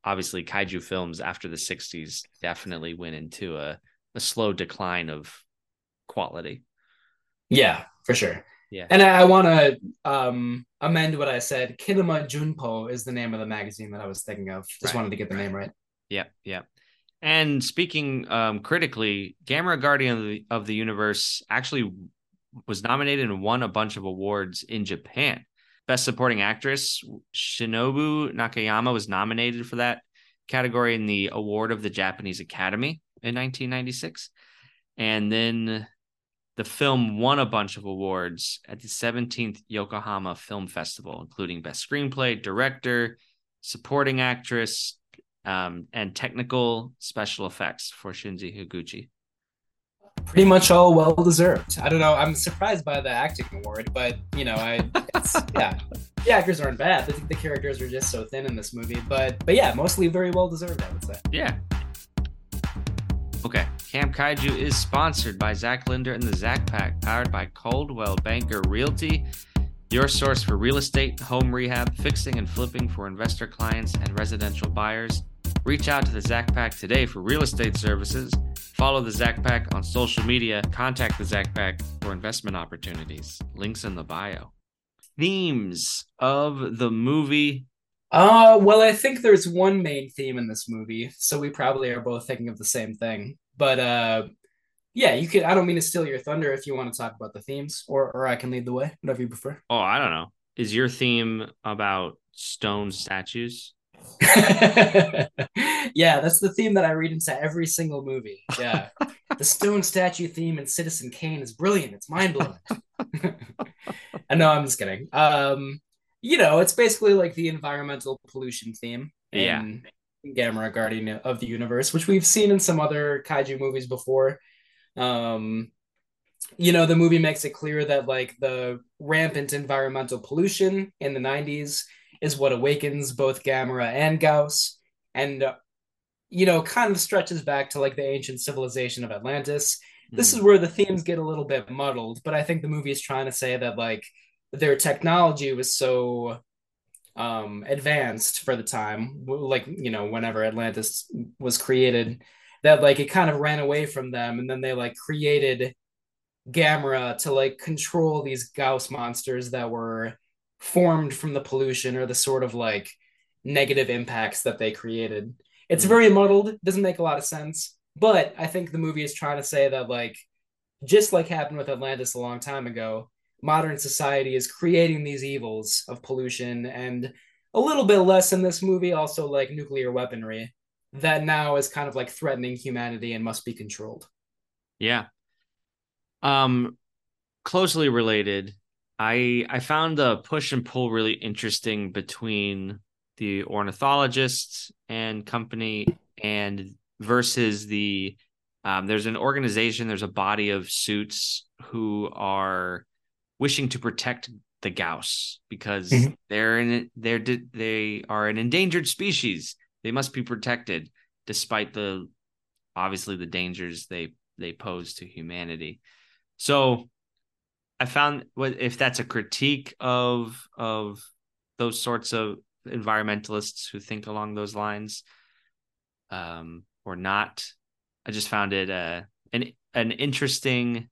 obviously kaiju films after the 60s definitely went into a slow decline of quality. Yeah, for sure. Yeah. And I want to amend what I said. Kinema Junpo is the name of the magazine that I was thinking of. Just Right. wanted to get the name right. Yep. Yep. And speaking critically, Gamera Guardian of the Universe actually was nominated and won a bunch of awards in Japan. Best Supporting Actress, Shinobu Nakayama was nominated for that category in the award of the Japanese Academy in 1996. And then the film won a bunch of awards at the 17th Yokohama Film Festival, including Best Screenplay, Director, Supporting Actress, and Technical Special Effects for Shinji Higuchi. Pretty much all well deserved. I don't know. I'm surprised by the acting award, but yeah, the actors aren't bad. The characters are just so thin in this movie, but yeah, mostly very well deserved, I would say. Yeah. Okay. Camp Kaiju is sponsored by Zach Linder and the Zach Pack, powered by Coldwell Banker Realty, your source for real estate, home rehab, fixing and flipping for investor clients and residential buyers. Reach out to the Zach Pack today for real estate services. Follow the Zach Pack on social media. Contact the Zach Pack for investment opportunities. Links in the bio. Themes of the movie. Well, I think there's one main theme in this movie, so we probably are both thinking of the same thing. But yeah, you could. I don't mean to steal your thunder if you want to talk about the themes, or I can lead the way, whatever you prefer. Oh, I don't know. Is your theme about stone statues? Yeah, that's the theme that I read into every single movie. Yeah. The stone statue theme in Citizen Kane is brilliant. It's mind blowing. I know, I'm just kidding. It's basically like the environmental pollution theme Yeah. in Gamera Guardian of the Universe, which we've seen in some other kaiju movies before. Um, the movie makes it clear that like the rampant environmental pollution in the 90s is what awakens both Gamera and Gauss, and kind of stretches back to like the ancient civilization of Atlantis. This is where the themes get a little bit muddled, but I think the movie is trying to say that like their technology was so advanced for the time, like whenever Atlantis was created, that like it kind of ran away from them, and then they like created Gamera to like control these Gauss monsters that were formed from the pollution or the sort of like negative impacts that they created. It's very muddled, doesn't make a lot of sense, but I think the movie is trying to say that like just like happened with Atlantis a long time ago, modern society is creating these evils of pollution, and a little bit less in this movie also like nuclear weaponry that now is kind of like threatening humanity and must be controlled. Yeah. Closely related, I found the push and pull really interesting between the ornithologists and company and versus the there's an organization, there's a body of suits who are wishing to protect the Gauss because they are an endangered species. They must be protected despite obviously the dangers they pose to humanity. So I found if that's a critique of those sorts of environmentalists who think along those lines, or not. I just found it an interesting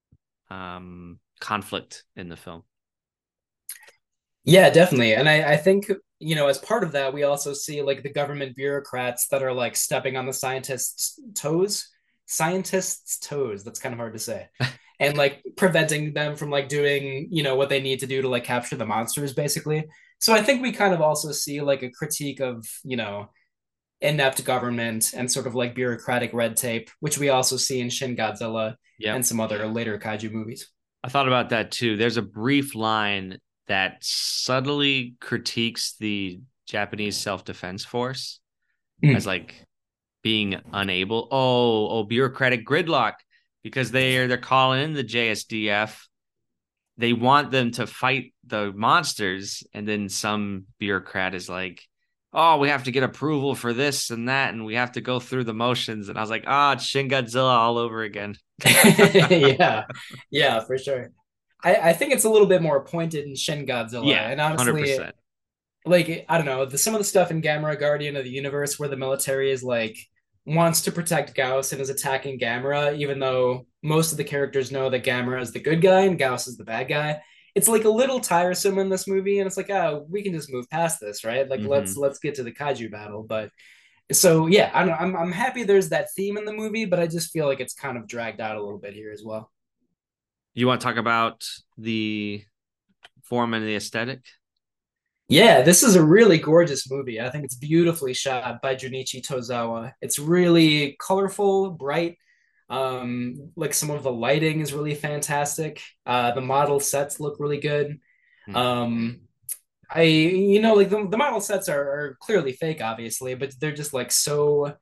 conflict in the film. Yeah, definitely. And I think, as part of that, we also see like the government bureaucrats that are like stepping on the scientists' toes. Scientists' toes. That's kind of hard to say. And like preventing them from like doing, what they need to do to like capture the monsters, basically. So I think we kind of also see like a critique of, inept government and sort of like bureaucratic red tape, which we also see in Shin Godzilla and some other later kaiju movies. I thought about that too. There's a brief line that subtly critiques the Japanese self-defense force as like being unable. Oh, bureaucratic gridlock, because they're calling in the JSDF. They want them to fight the monsters, and then some bureaucrat is like, oh, we have to get approval for this and that, and we have to go through the motions. And I was like, it's Shin Godzilla all over again. Yeah, for sure. I think it's a little bit more pointed in Shin Godzilla. Yeah, and honestly, 100%. like I don't know, some of the stuff in Gamera Guardian of the Universe where the military is like wants to protect Gauss and is attacking Gamera, even though most of the characters know that Gamera is the good guy and Gauss is the bad guy. It's like a little tiresome in this movie, and it's like, oh, we can just move past this, right? Like Hmm. let's get to the kaiju battle. But so yeah, I don't know, I'm happy there's that theme in the movie, but I just feel like it's kind of dragged out a little bit here as well. You want to talk about the form and the aesthetic? Yeah, this is a really gorgeous movie. I think it's beautifully shot by Junichi Tozawa. It's really colorful, bright. Like some of the lighting is really fantastic. The model sets look really good. Hmm. Um, like the model sets are clearly fake, obviously, but they're just like so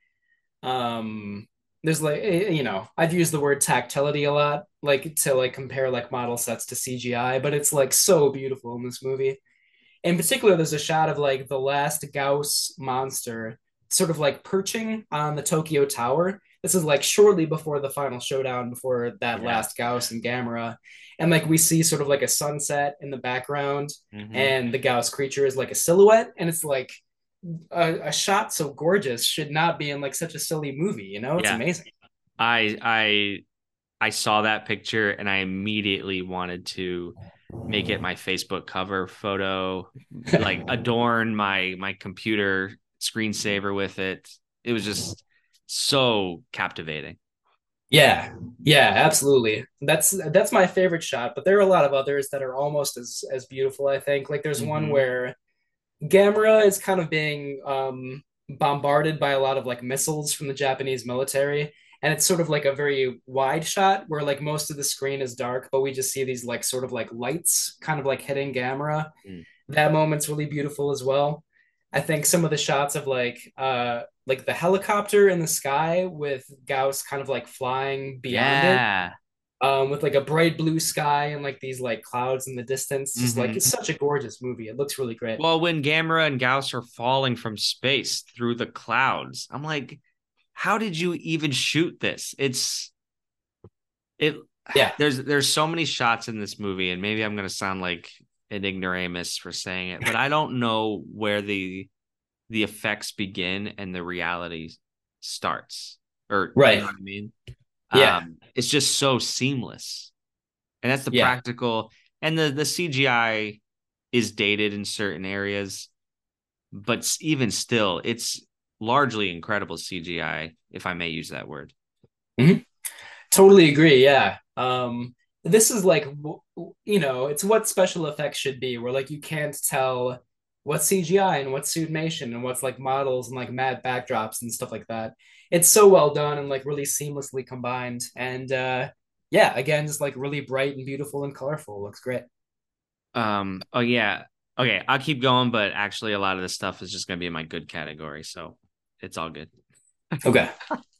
um there's like I've used the word tactility a lot, like to like compare like model sets to CGI, but it's like so beautiful in this movie. In particular, there's a shot of like the last Gauss monster sort of like perching on the Tokyo Tower. This is like shortly before the final showdown, before that Yeah. last Gauss and Gamera. And like we see sort of like a sunset in the background, Hmm. and the Gauss creature is like a silhouette. And it's like a shot so gorgeous should not be in like such a silly movie, you know? It's Yeah. amazing. I I saw that picture and I immediately wanted to make it my Facebook cover photo, like adorn my computer screensaver with it. It was just so captivating. Yeah, yeah, absolutely. That's my favorite shot, but there are a lot of others that are almost as beautiful, I think. Like there's one Hmm. where Gamera is kind of being bombarded by a lot of like missiles from the Japanese military, and it's sort of like a very wide shot where like most of the screen is dark, but we just see these like sort of like lights kind of like hitting Gamera. That moment's really beautiful as well. I think some of the shots of like the helicopter in the sky with Gauss kind of like flying beyond it, Yeah. with like a bright blue sky and like these like clouds in the distance. Just like Hmm. it's such a gorgeous movie. It looks really great. Well, when Gamera and Gauss are falling from space through the clouds, I'm like, how did you even shoot this? It Yeah. there's so many shots in this movie, and maybe I'm gonna sound like an ignoramus for saying it, but I don't know where the effects begin and the reality starts. Or you know Right. what I mean? Yeah. It's just so seamless. And that's the Yeah. practical and the CGI is dated in certain areas, but even still, it's largely incredible CGI, if I may use that word. Mhm. Totally agree. Yeah. This is like, it's what special effects should be, where like you can't tell what's CGI and what's suitmation and what's like models and like mad backdrops and stuff like that. It's so well done and like really seamlessly combined. And yeah, again, just like really bright and beautiful and colorful. Looks great. Oh yeah. Okay, I'll keep going, but actually a lot of this stuff is just gonna be in my good category, so it's all good. Okay.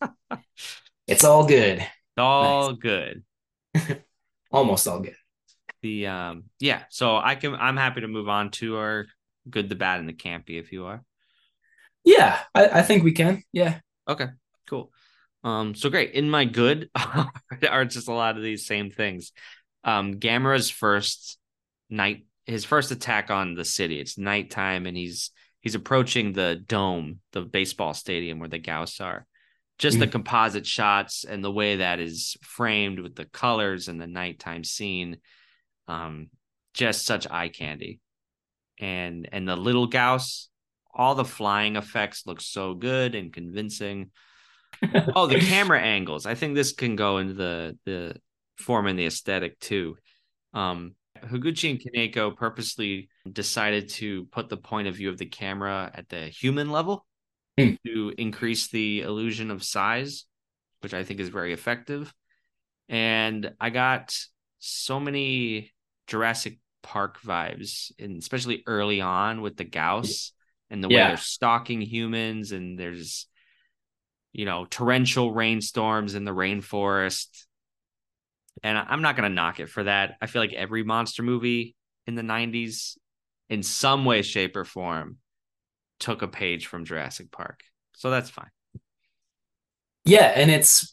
It's all good. Nice. All good. Almost all good. The yeah, so I'm happy to move on to our good, the bad, and the campy if you are. Yeah, I think we can. Yeah. Okay, cool. So great. In my good are just a lot of these same things. Gamera's first his first attack on the city. It's nighttime and he's approaching the dome, the baseball stadium where the Gauss are. Just the Mhm. composite shots and the way that is framed with the colors and the nighttime scene. Um, just such eye candy. And the little Gauss, all the flying effects look so good and convincing. Oh, the camera angles. I think this can go into the form and the aesthetic too. Higuchi and Kaneko purposely decided to put the point of view of the camera at the human level Mm. to increase the illusion of size, which I think is very effective. And I got so many Jurassic Park vibes, and especially early on with the Gauss and the way they're Yeah. stalking humans, and there's torrential rainstorms in the rainforest. And I'm not going to knock it for that. I feel like every monster movie in the 90s, in some way, shape, or form, took a page from Jurassic Park. So that's fine. Yeah, and it's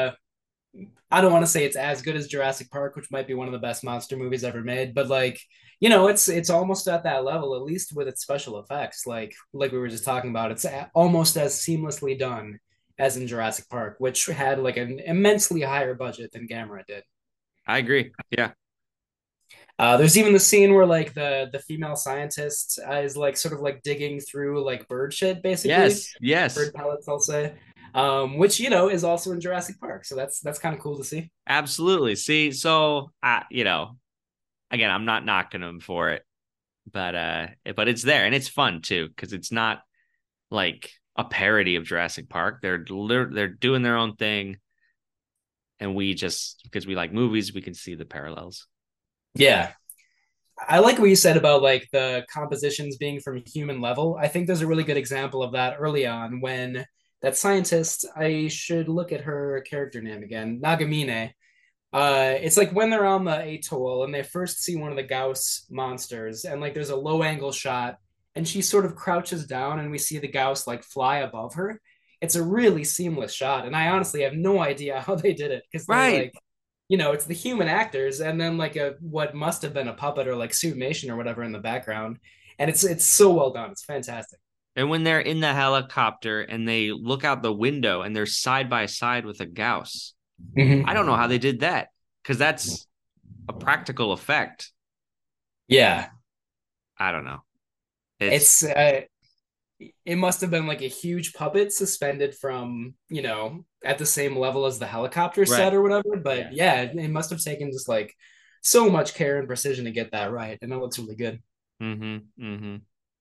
I don't want to say it's as good as Jurassic Park, which might be one of the best monster movies ever made, but like it's almost at that level, at least with its special effects. Like we were just talking about, it's almost as seamlessly done as in Jurassic Park, which had like an immensely higher budget than Gamera did. I agree. Yeah. There's even the scene where like the female scientist is like sort of like digging through like bird shit, basically Yes. Yes. bird pellets, I'll say, which is also in Jurassic Park. So that's kind of cool to see. Absolutely. See, so again, I'm not knocking them for it, but it's there and it's fun too because it's not like a parody of Jurassic Park. They're doing their own thing, and we just because we like movies, we can see the parallels. Yeah, I like what you said about like the compositions being from human level. I think there's a really good example of that early on when that scientist, I should look at her character name again, Nagamine. It's like when they're on the atoll and they first see one of the Gauss monsters, and like there's a low angle shot, and she sort of crouches down, and we see the Gauss like fly above her. It's a really seamless shot, and I honestly have no idea how they did it because they're Right. like, it's the human actors, and then like a what must have been a puppet or like suitmation or whatever in the background, and it's so well done. It's fantastic. And when they're in the helicopter and they look out the window and they're side by side with a Gauss, I don't know Mm-hmm. how they did that because that's a practical effect. Yeah, I don't know. It's it's it must have been like a huge puppet suspended from, at the same level as the helicopter set right. or whatever. But Yeah. yeah, it must have taken just like so much care and precision to get that right. And it looks really good. Mm-hmm. Mm-hmm.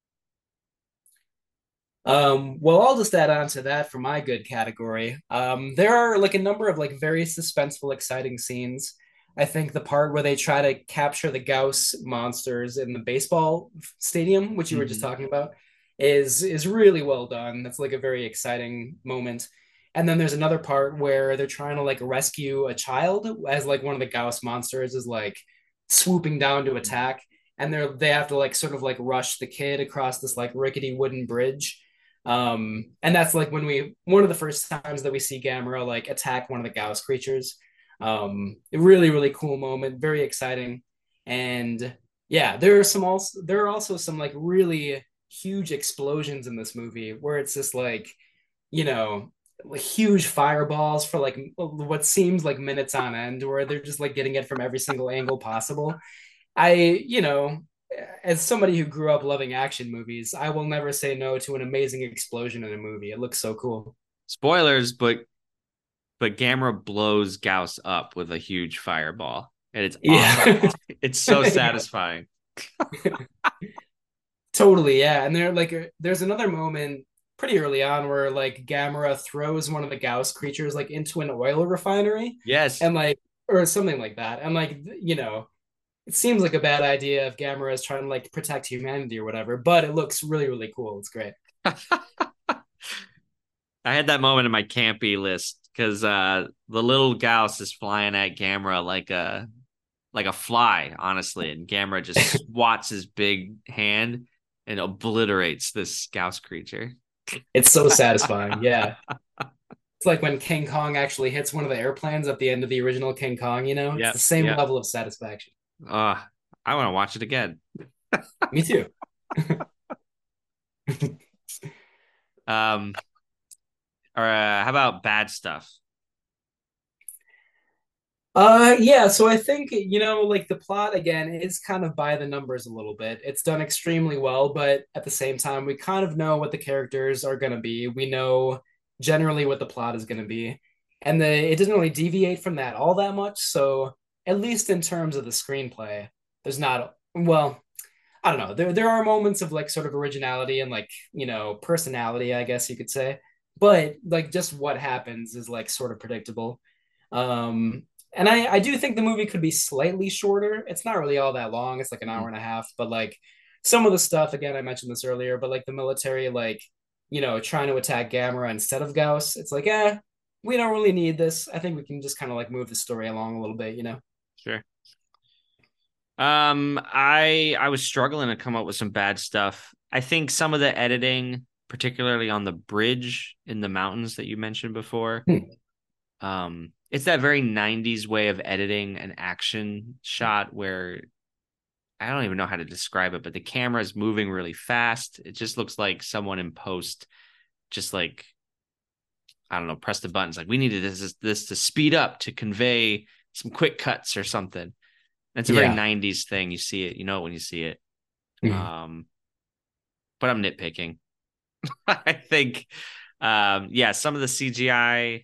Well, I'll just add on to that for my good category. There are like a number of like very suspenseful, exciting scenes. I think the part where they try to capture the Gauss monsters in the baseball stadium, which you were just Mm-hmm. talking about, is really well done. That's like a very exciting moment. And then there's another part where they're trying to like rescue a child as like one of the Gauss monsters is like swooping down to attack, and they have to like sort of like rush the kid across this like rickety wooden bridge, and that's like one of the first times that we see Gamera like attack one of the Gauss creatures. A really, really cool moment, very exciting. And yeah, there are also some like really huge explosions in this movie where it's just like, you know, huge fireballs for like what seems like minutes on end, where they're just like getting it from every single angle possible. I, as somebody who grew up loving action movies, I will never say no to an amazing explosion in a movie. It looks so cool. Spoilers, but Gamera blows Gauss up with a huge fireball, and it's awesome. Yeah. It's so Yeah, satisfying. totally. Yeah. And there's another moment pretty early on where like Gamera throws one of the Gauss creatures like into an oil refinery Yes. and like, or something like that. And like, it seems like a bad idea if Gamera is trying to like protect humanity or whatever, but it looks really, really cool. It's great. I had that moment in my campy list because the little Gauss is flying at Gamera like a fly, honestly, and Gamera just swats his big hand and obliterates this Gauss creature. It's so satisfying. Yeah. It's like when King Kong actually hits one of the airplanes at the end of the original King Kong, It's Yep, the same yep. level of satisfaction. I want to watch it again. Me too. Um, or how about bad stuff? Yeah, so I think, like the plot again is kind of by the numbers a little bit. It's done extremely well, but at the same time, we kind of know what the characters are going to be. We know generally what the plot is going to be. And it doesn't really deviate from that all that much. So, at least in terms of the screenplay, there's not, well, I don't know. There are moments of like sort of originality and like, personality, I guess you could say. But like just what happens is like sort of predictable. Um, and I do think the movie could be slightly shorter. It's not really all that long. It's like an hour Mhm. and a half, but like some of the stuff, again, I mentioned this earlier, but like the military, like, trying to attack Gamera instead of Gauss, it's like, we don't really need this. I think we can just kind of like move the story along a little bit. Sure. I was struggling to come up with some bad stuff. I think some of the editing, particularly on the bridge in the mountains that you mentioned before, Hmm. it's that very 90s way of editing an action shot where I don't even know how to describe it, but the camera is moving really fast. It just looks like someone in post just like, I don't know, press the buttons. Like we needed this to speed up to convey some quick cuts or something. It's a very Yeah. 90s thing. You see it, you know it when you see it. Mhm. Um, but I'm nitpicking. I think yeah, some of the CGI,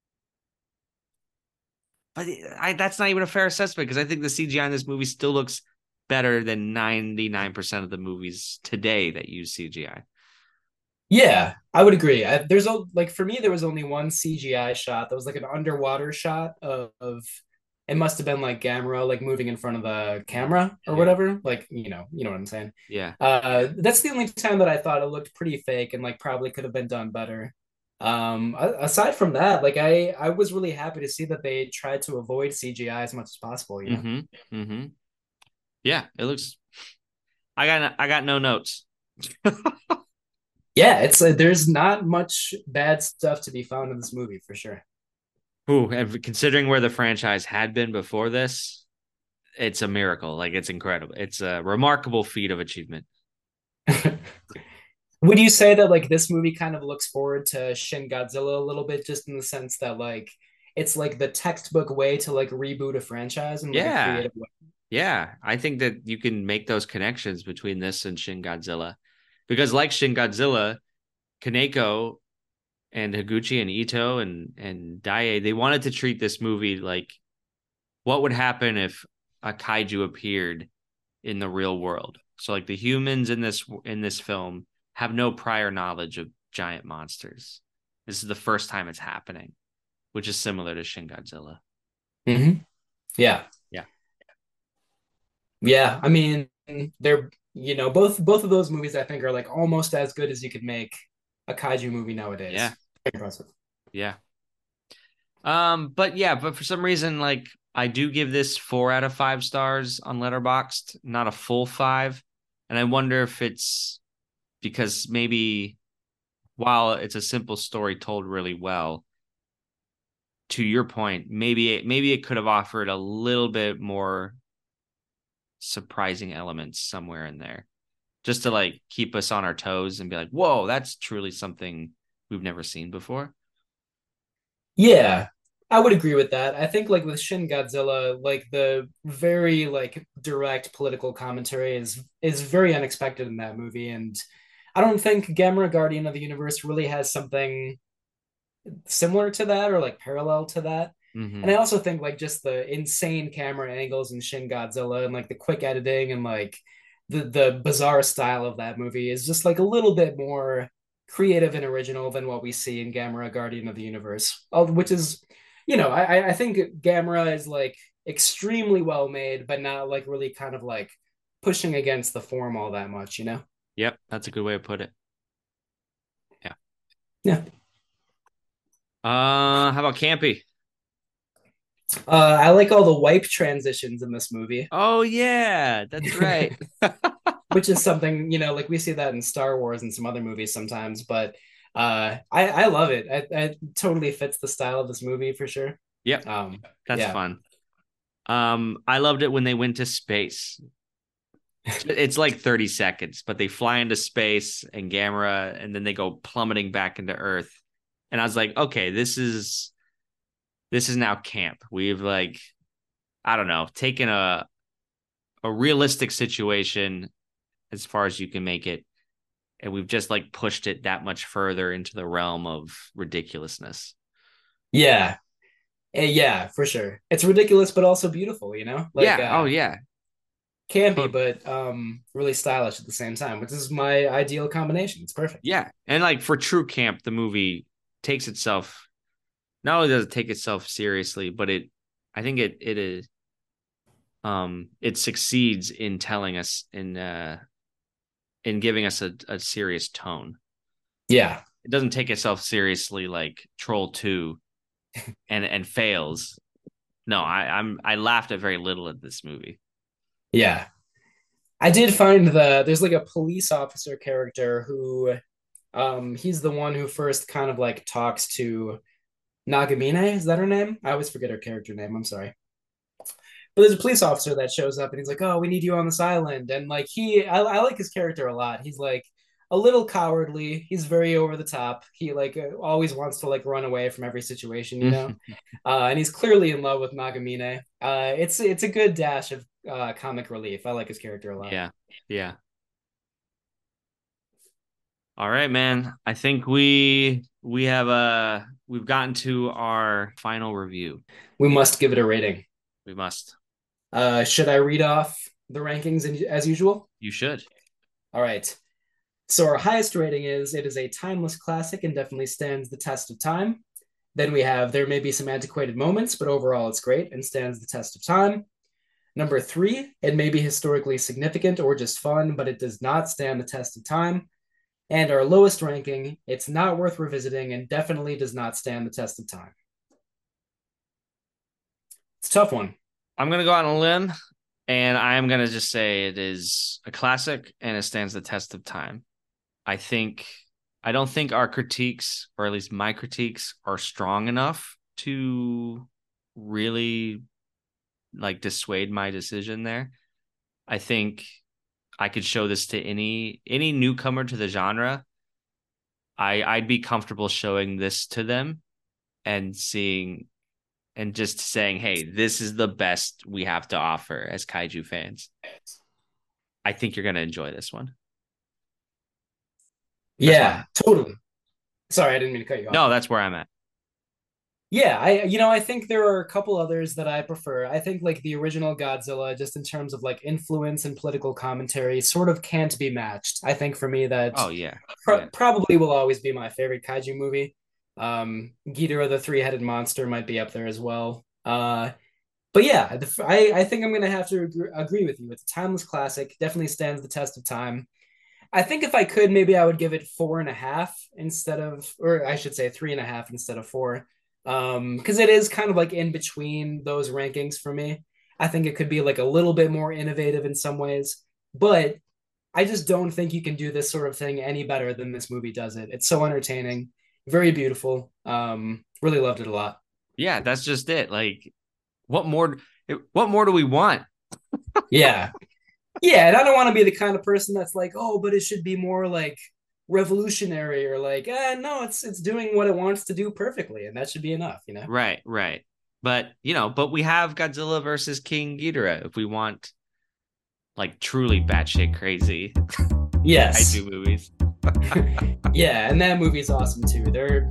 but that's not even a fair assessment because I think the CGI in this movie still looks better than 99% of the movies today that use CGI. Yeah, I would agree. There's a like for me, there was only one CGI shot that was like an underwater shot of it must have been like Gamera like moving in front of the camera or Yeah. whatever. Like, you know what I'm saying. Yeah. That's the only time that I thought it looked pretty fake and like probably could have been done better. Aside from that, like I was really happy to see that they tried to avoid CGI as much as possible, you know? Mm-hmm. Mm-hmm. Yeah, it looks I got no notes. Yeah, it's there's not much bad stuff to be found in this movie for sure. Ooh, and considering where the franchise had been before this, it's a miracle. Like it's incredible. It's a remarkable feat of achievement. Would you say that like this movie kind of looks forward to Shin Godzilla a little bit, just in the sense that like it's like the textbook way to like reboot a franchise in like a Yeah. creative way? Yeah. I think that you can make those connections between this and Shin Godzilla. Because like Shin Godzilla, Kaneko and Higuchi and Ito and Daiei, they wanted to treat this movie like what would happen if a kaiju appeared in the real world. So like the humans in this film have no prior knowledge of giant monsters. This is the first time it's happening, which is similar to Shin Godzilla. Hmm. Yeah. Yeah. Yeah. I mean, they're both of those movies I think are like almost as good as you could make a kaiju movie Yeah. nowadays. Impressive. Yeah. But for some reason, like I do give this 4 out of 5 stars on Letterboxd, not a full five. And I wonder if it's because maybe while it's a simple story told really well, to your point, maybe it could have offered a little bit more surprising elements somewhere in there, just to like keep us on our toes and be like, "Whoa, that's truly something we've never seen before." Yeah, I would agree with that. I think like with Shin Godzilla, like the very like direct political commentary is very unexpected in that movie, and I don't think Gamera Guardian of the Universe really has something similar to that or like parallel to that. And I Mm-hmm. also think like just the insane camera angles in Shin Godzilla and like the quick editing and like the bizarre style of that movie is just like a little bit more creative and original than what we see in Gamera Guardian of the Universe, which is, I think Gamera is like extremely well made, but not like really kind of like pushing against the form all that much, you know? Yep, that's a good way to put it. Yeah. Yeah. How about Campy? I like all the wipe transitions in this movie, Oh yeah, that's right. which is something, like we see that in Star Wars and some other movies sometimes, but I love it. It totally fits the style of this movie for sure. Yep, Um, that's yeah. fun. I loved it when they went to space. It's like 30 seconds, but they fly into space and Gamera, and then they go plummeting back into Earth. And I was like, okay, this is now camp. We've like, I don't know, taken a realistic situation as far as you can make it, and we've just like pushed it that much further into the realm of ridiculousness. Yeah. Yeah, for sure. It's ridiculous, but also beautiful, like Yeah. Oh yeah. campy, Tot- but really stylish at the same time, which is my ideal combination. It's perfect. Yeah. And like for true camp, the movie takes itself not only does it take itself seriously, but I think it is it succeeds in telling us in giving us a serious tone. Yeah. It doesn't take itself seriously like Troll 2 and fails. No, I laughed at very little at this movie. Yeah. I did find there's like a police officer character who he's the one who first kind of like talks to Nagamine. Is that her name? I always forget her character name. I'm sorry. But there's a police officer that shows up and he's like, "Oh, we need you on this island." And like I like his character a lot. He's like a little cowardly. He's very over the top. He like always wants to like run away from every situation, you know. And he's clearly in love with Nagamine. It's a good dash of comic relief. I like his character a lot. Yeah. Yeah. All right, man. I think we have we've gotten to our final review. We must give it a rating. We must. Should I read off the rankings as usual? You should. All right. So our highest rating is it is a timeless classic and definitely stands the test of time. Then we have there may be some antiquated moments, but overall it's great and stands the test of time. Number 3, it may be historically significant or just fun, but it does not stand the test of time. And our lowest ranking, it's not worth revisiting and definitely does not stand the test of time. It's a tough one. I'm going to go out on a limb and I'm going to just say it is a classic and it stands the test of time. I don't think our critiques, or at least my critiques, are strong enough to really like dissuade my decision there. I think I could show this to any newcomer to the genre. I'd be comfortable showing this to them and seeing and just saying, hey, this is the best we have to offer as kaiju fans. I think you're going to enjoy this one. Yeah, totally. Sorry, I didn't mean to cut you off. No, that's where I'm at. Yeah, I think there are a couple others that I prefer. I think like the original Godzilla, just in terms of like influence and political commentary, sort of can't be matched. I think for me that Yeah. Probably will always be my favorite kaiju movie. Ghidorah the three-headed monster might be up there as well. But yeah, I think I'm gonna have to agree with you. It's a timeless classic, definitely stands the test of time. I think if I could, maybe I would give it 4.5 instead of, or I should say 3.5 instead of 4. Because it is kind of like in between those rankings for me. I think it could be like a little bit more innovative in some ways, but I just don't think you can do this sort of thing any better than this movie does it. It's so entertaining, very beautiful. Really loved it a lot. Yeah, that's just it. Like, what more do we want? Yeah. Yeah, and I don't want to be the kind of person that's like, oh, but it should be more like revolutionary or like, no, it's doing what it wants to do perfectly, and that should be enough, you know? Right. But but we have Godzilla versus King Ghidorah if we want like truly batshit crazy Yes. kaiju movies. Yeah, and that movie's awesome too. There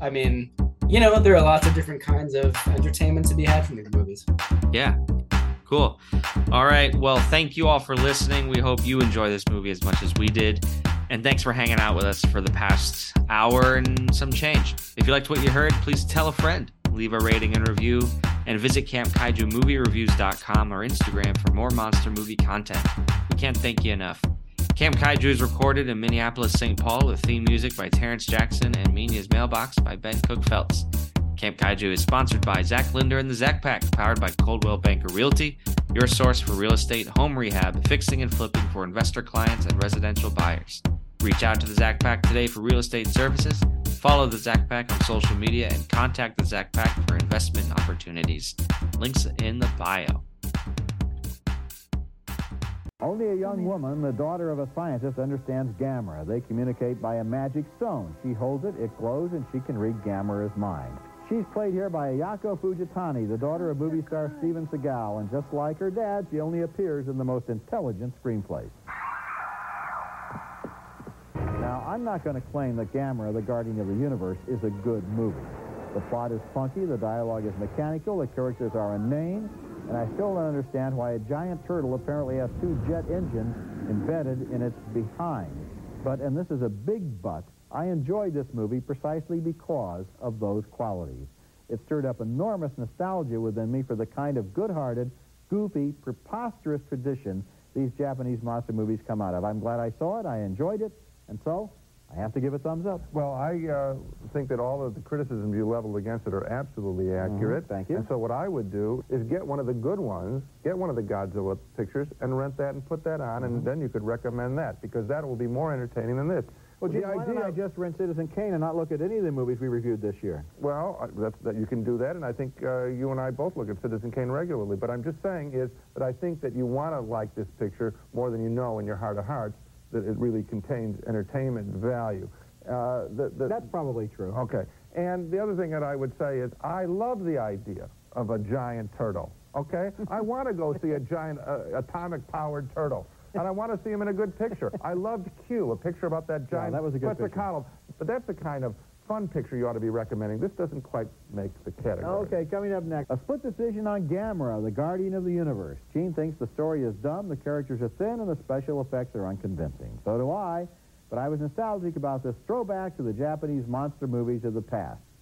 are lots of different kinds of entertainment to be had from these movies. Yeah. Cool. All right. Well, thank you all for listening. We hope you enjoy this movie as much as we did. And thanks for hanging out with us for the past hour and some change. If you liked what you heard, please tell a friend, leave a rating and review, and visit CampKaijuMovieReviews.com or Instagram for more monster movie content. We can't thank you enough. Camp Kaiju is recorded in Minneapolis, St. Paul with theme music by Terrence Jackson and Menia's Mailbox by Ben Cook Phelps. Camp Kaiju is sponsored by Zach Linder and the Zach Pack, powered by Coldwell Banker Realty, your source for real estate, home rehab, fixing and flipping for investor clients and residential buyers. Reach out to the Zach Pack today for real estate services. Follow the Zach Pack on social media and contact the Zach Pack for investment opportunities. Links in the bio. Only a young woman, the daughter of a scientist, understands Gamera. They communicate by a magic stone. She holds it, it glows, and she can read Gamera's mind. She's played here by Ayako Fujitani, the daughter of movie star Steven Seagal, and just like her dad, she only appears in the most intelligent screenplays. Now, I'm not going to claim that Gamera, the Guardian of the Universe, is a good movie. The plot is funky, the dialogue is mechanical, the characters are inane, and I still don't understand why a giant turtle apparently has 2 jet engines embedded in its behind. But, and this is a big but, I enjoyed this movie precisely because of those qualities. It stirred up enormous nostalgia within me for the kind of good-hearted, goofy, preposterous tradition these Japanese monster movies come out of. I'm glad I saw it, I enjoyed it, and so I have to give a thumbs up. Well, I think that all of the criticisms you leveled against it are absolutely accurate. Thank you. And so what I would do is get one of the good ones, get one of the Godzilla pictures, and rent that and put that on, and then you could recommend that, because that will be more entertaining than this. Well, Gene, why don't I just rent Citizen Kane and not look at any of the movies we reviewed this year? Well, that you can do that, and I think you and I both look at Citizen Kane regularly. But I'm just saying is that I think that you want to like this picture more than you know in your heart of hearts that it really contains entertainment value. That's probably true. Okay. And the other thing that I would say is I love the idea of a giant turtle. Okay? I want to go see a giant atomic-powered turtle. And I want to see him in a good picture. I loved Q, a picture about that giant... Yeah, that was a good picture. Column. But that's the kind of fun picture you ought to be recommending. This doesn't quite make the category. Okay, coming up next, a split decision on Gamera, the Guardian of the Universe. Gene thinks the story is dumb, the characters are thin, and the special effects are unconvincing. So do I, but I was nostalgic about this throwback to the Japanese monster movies of the past.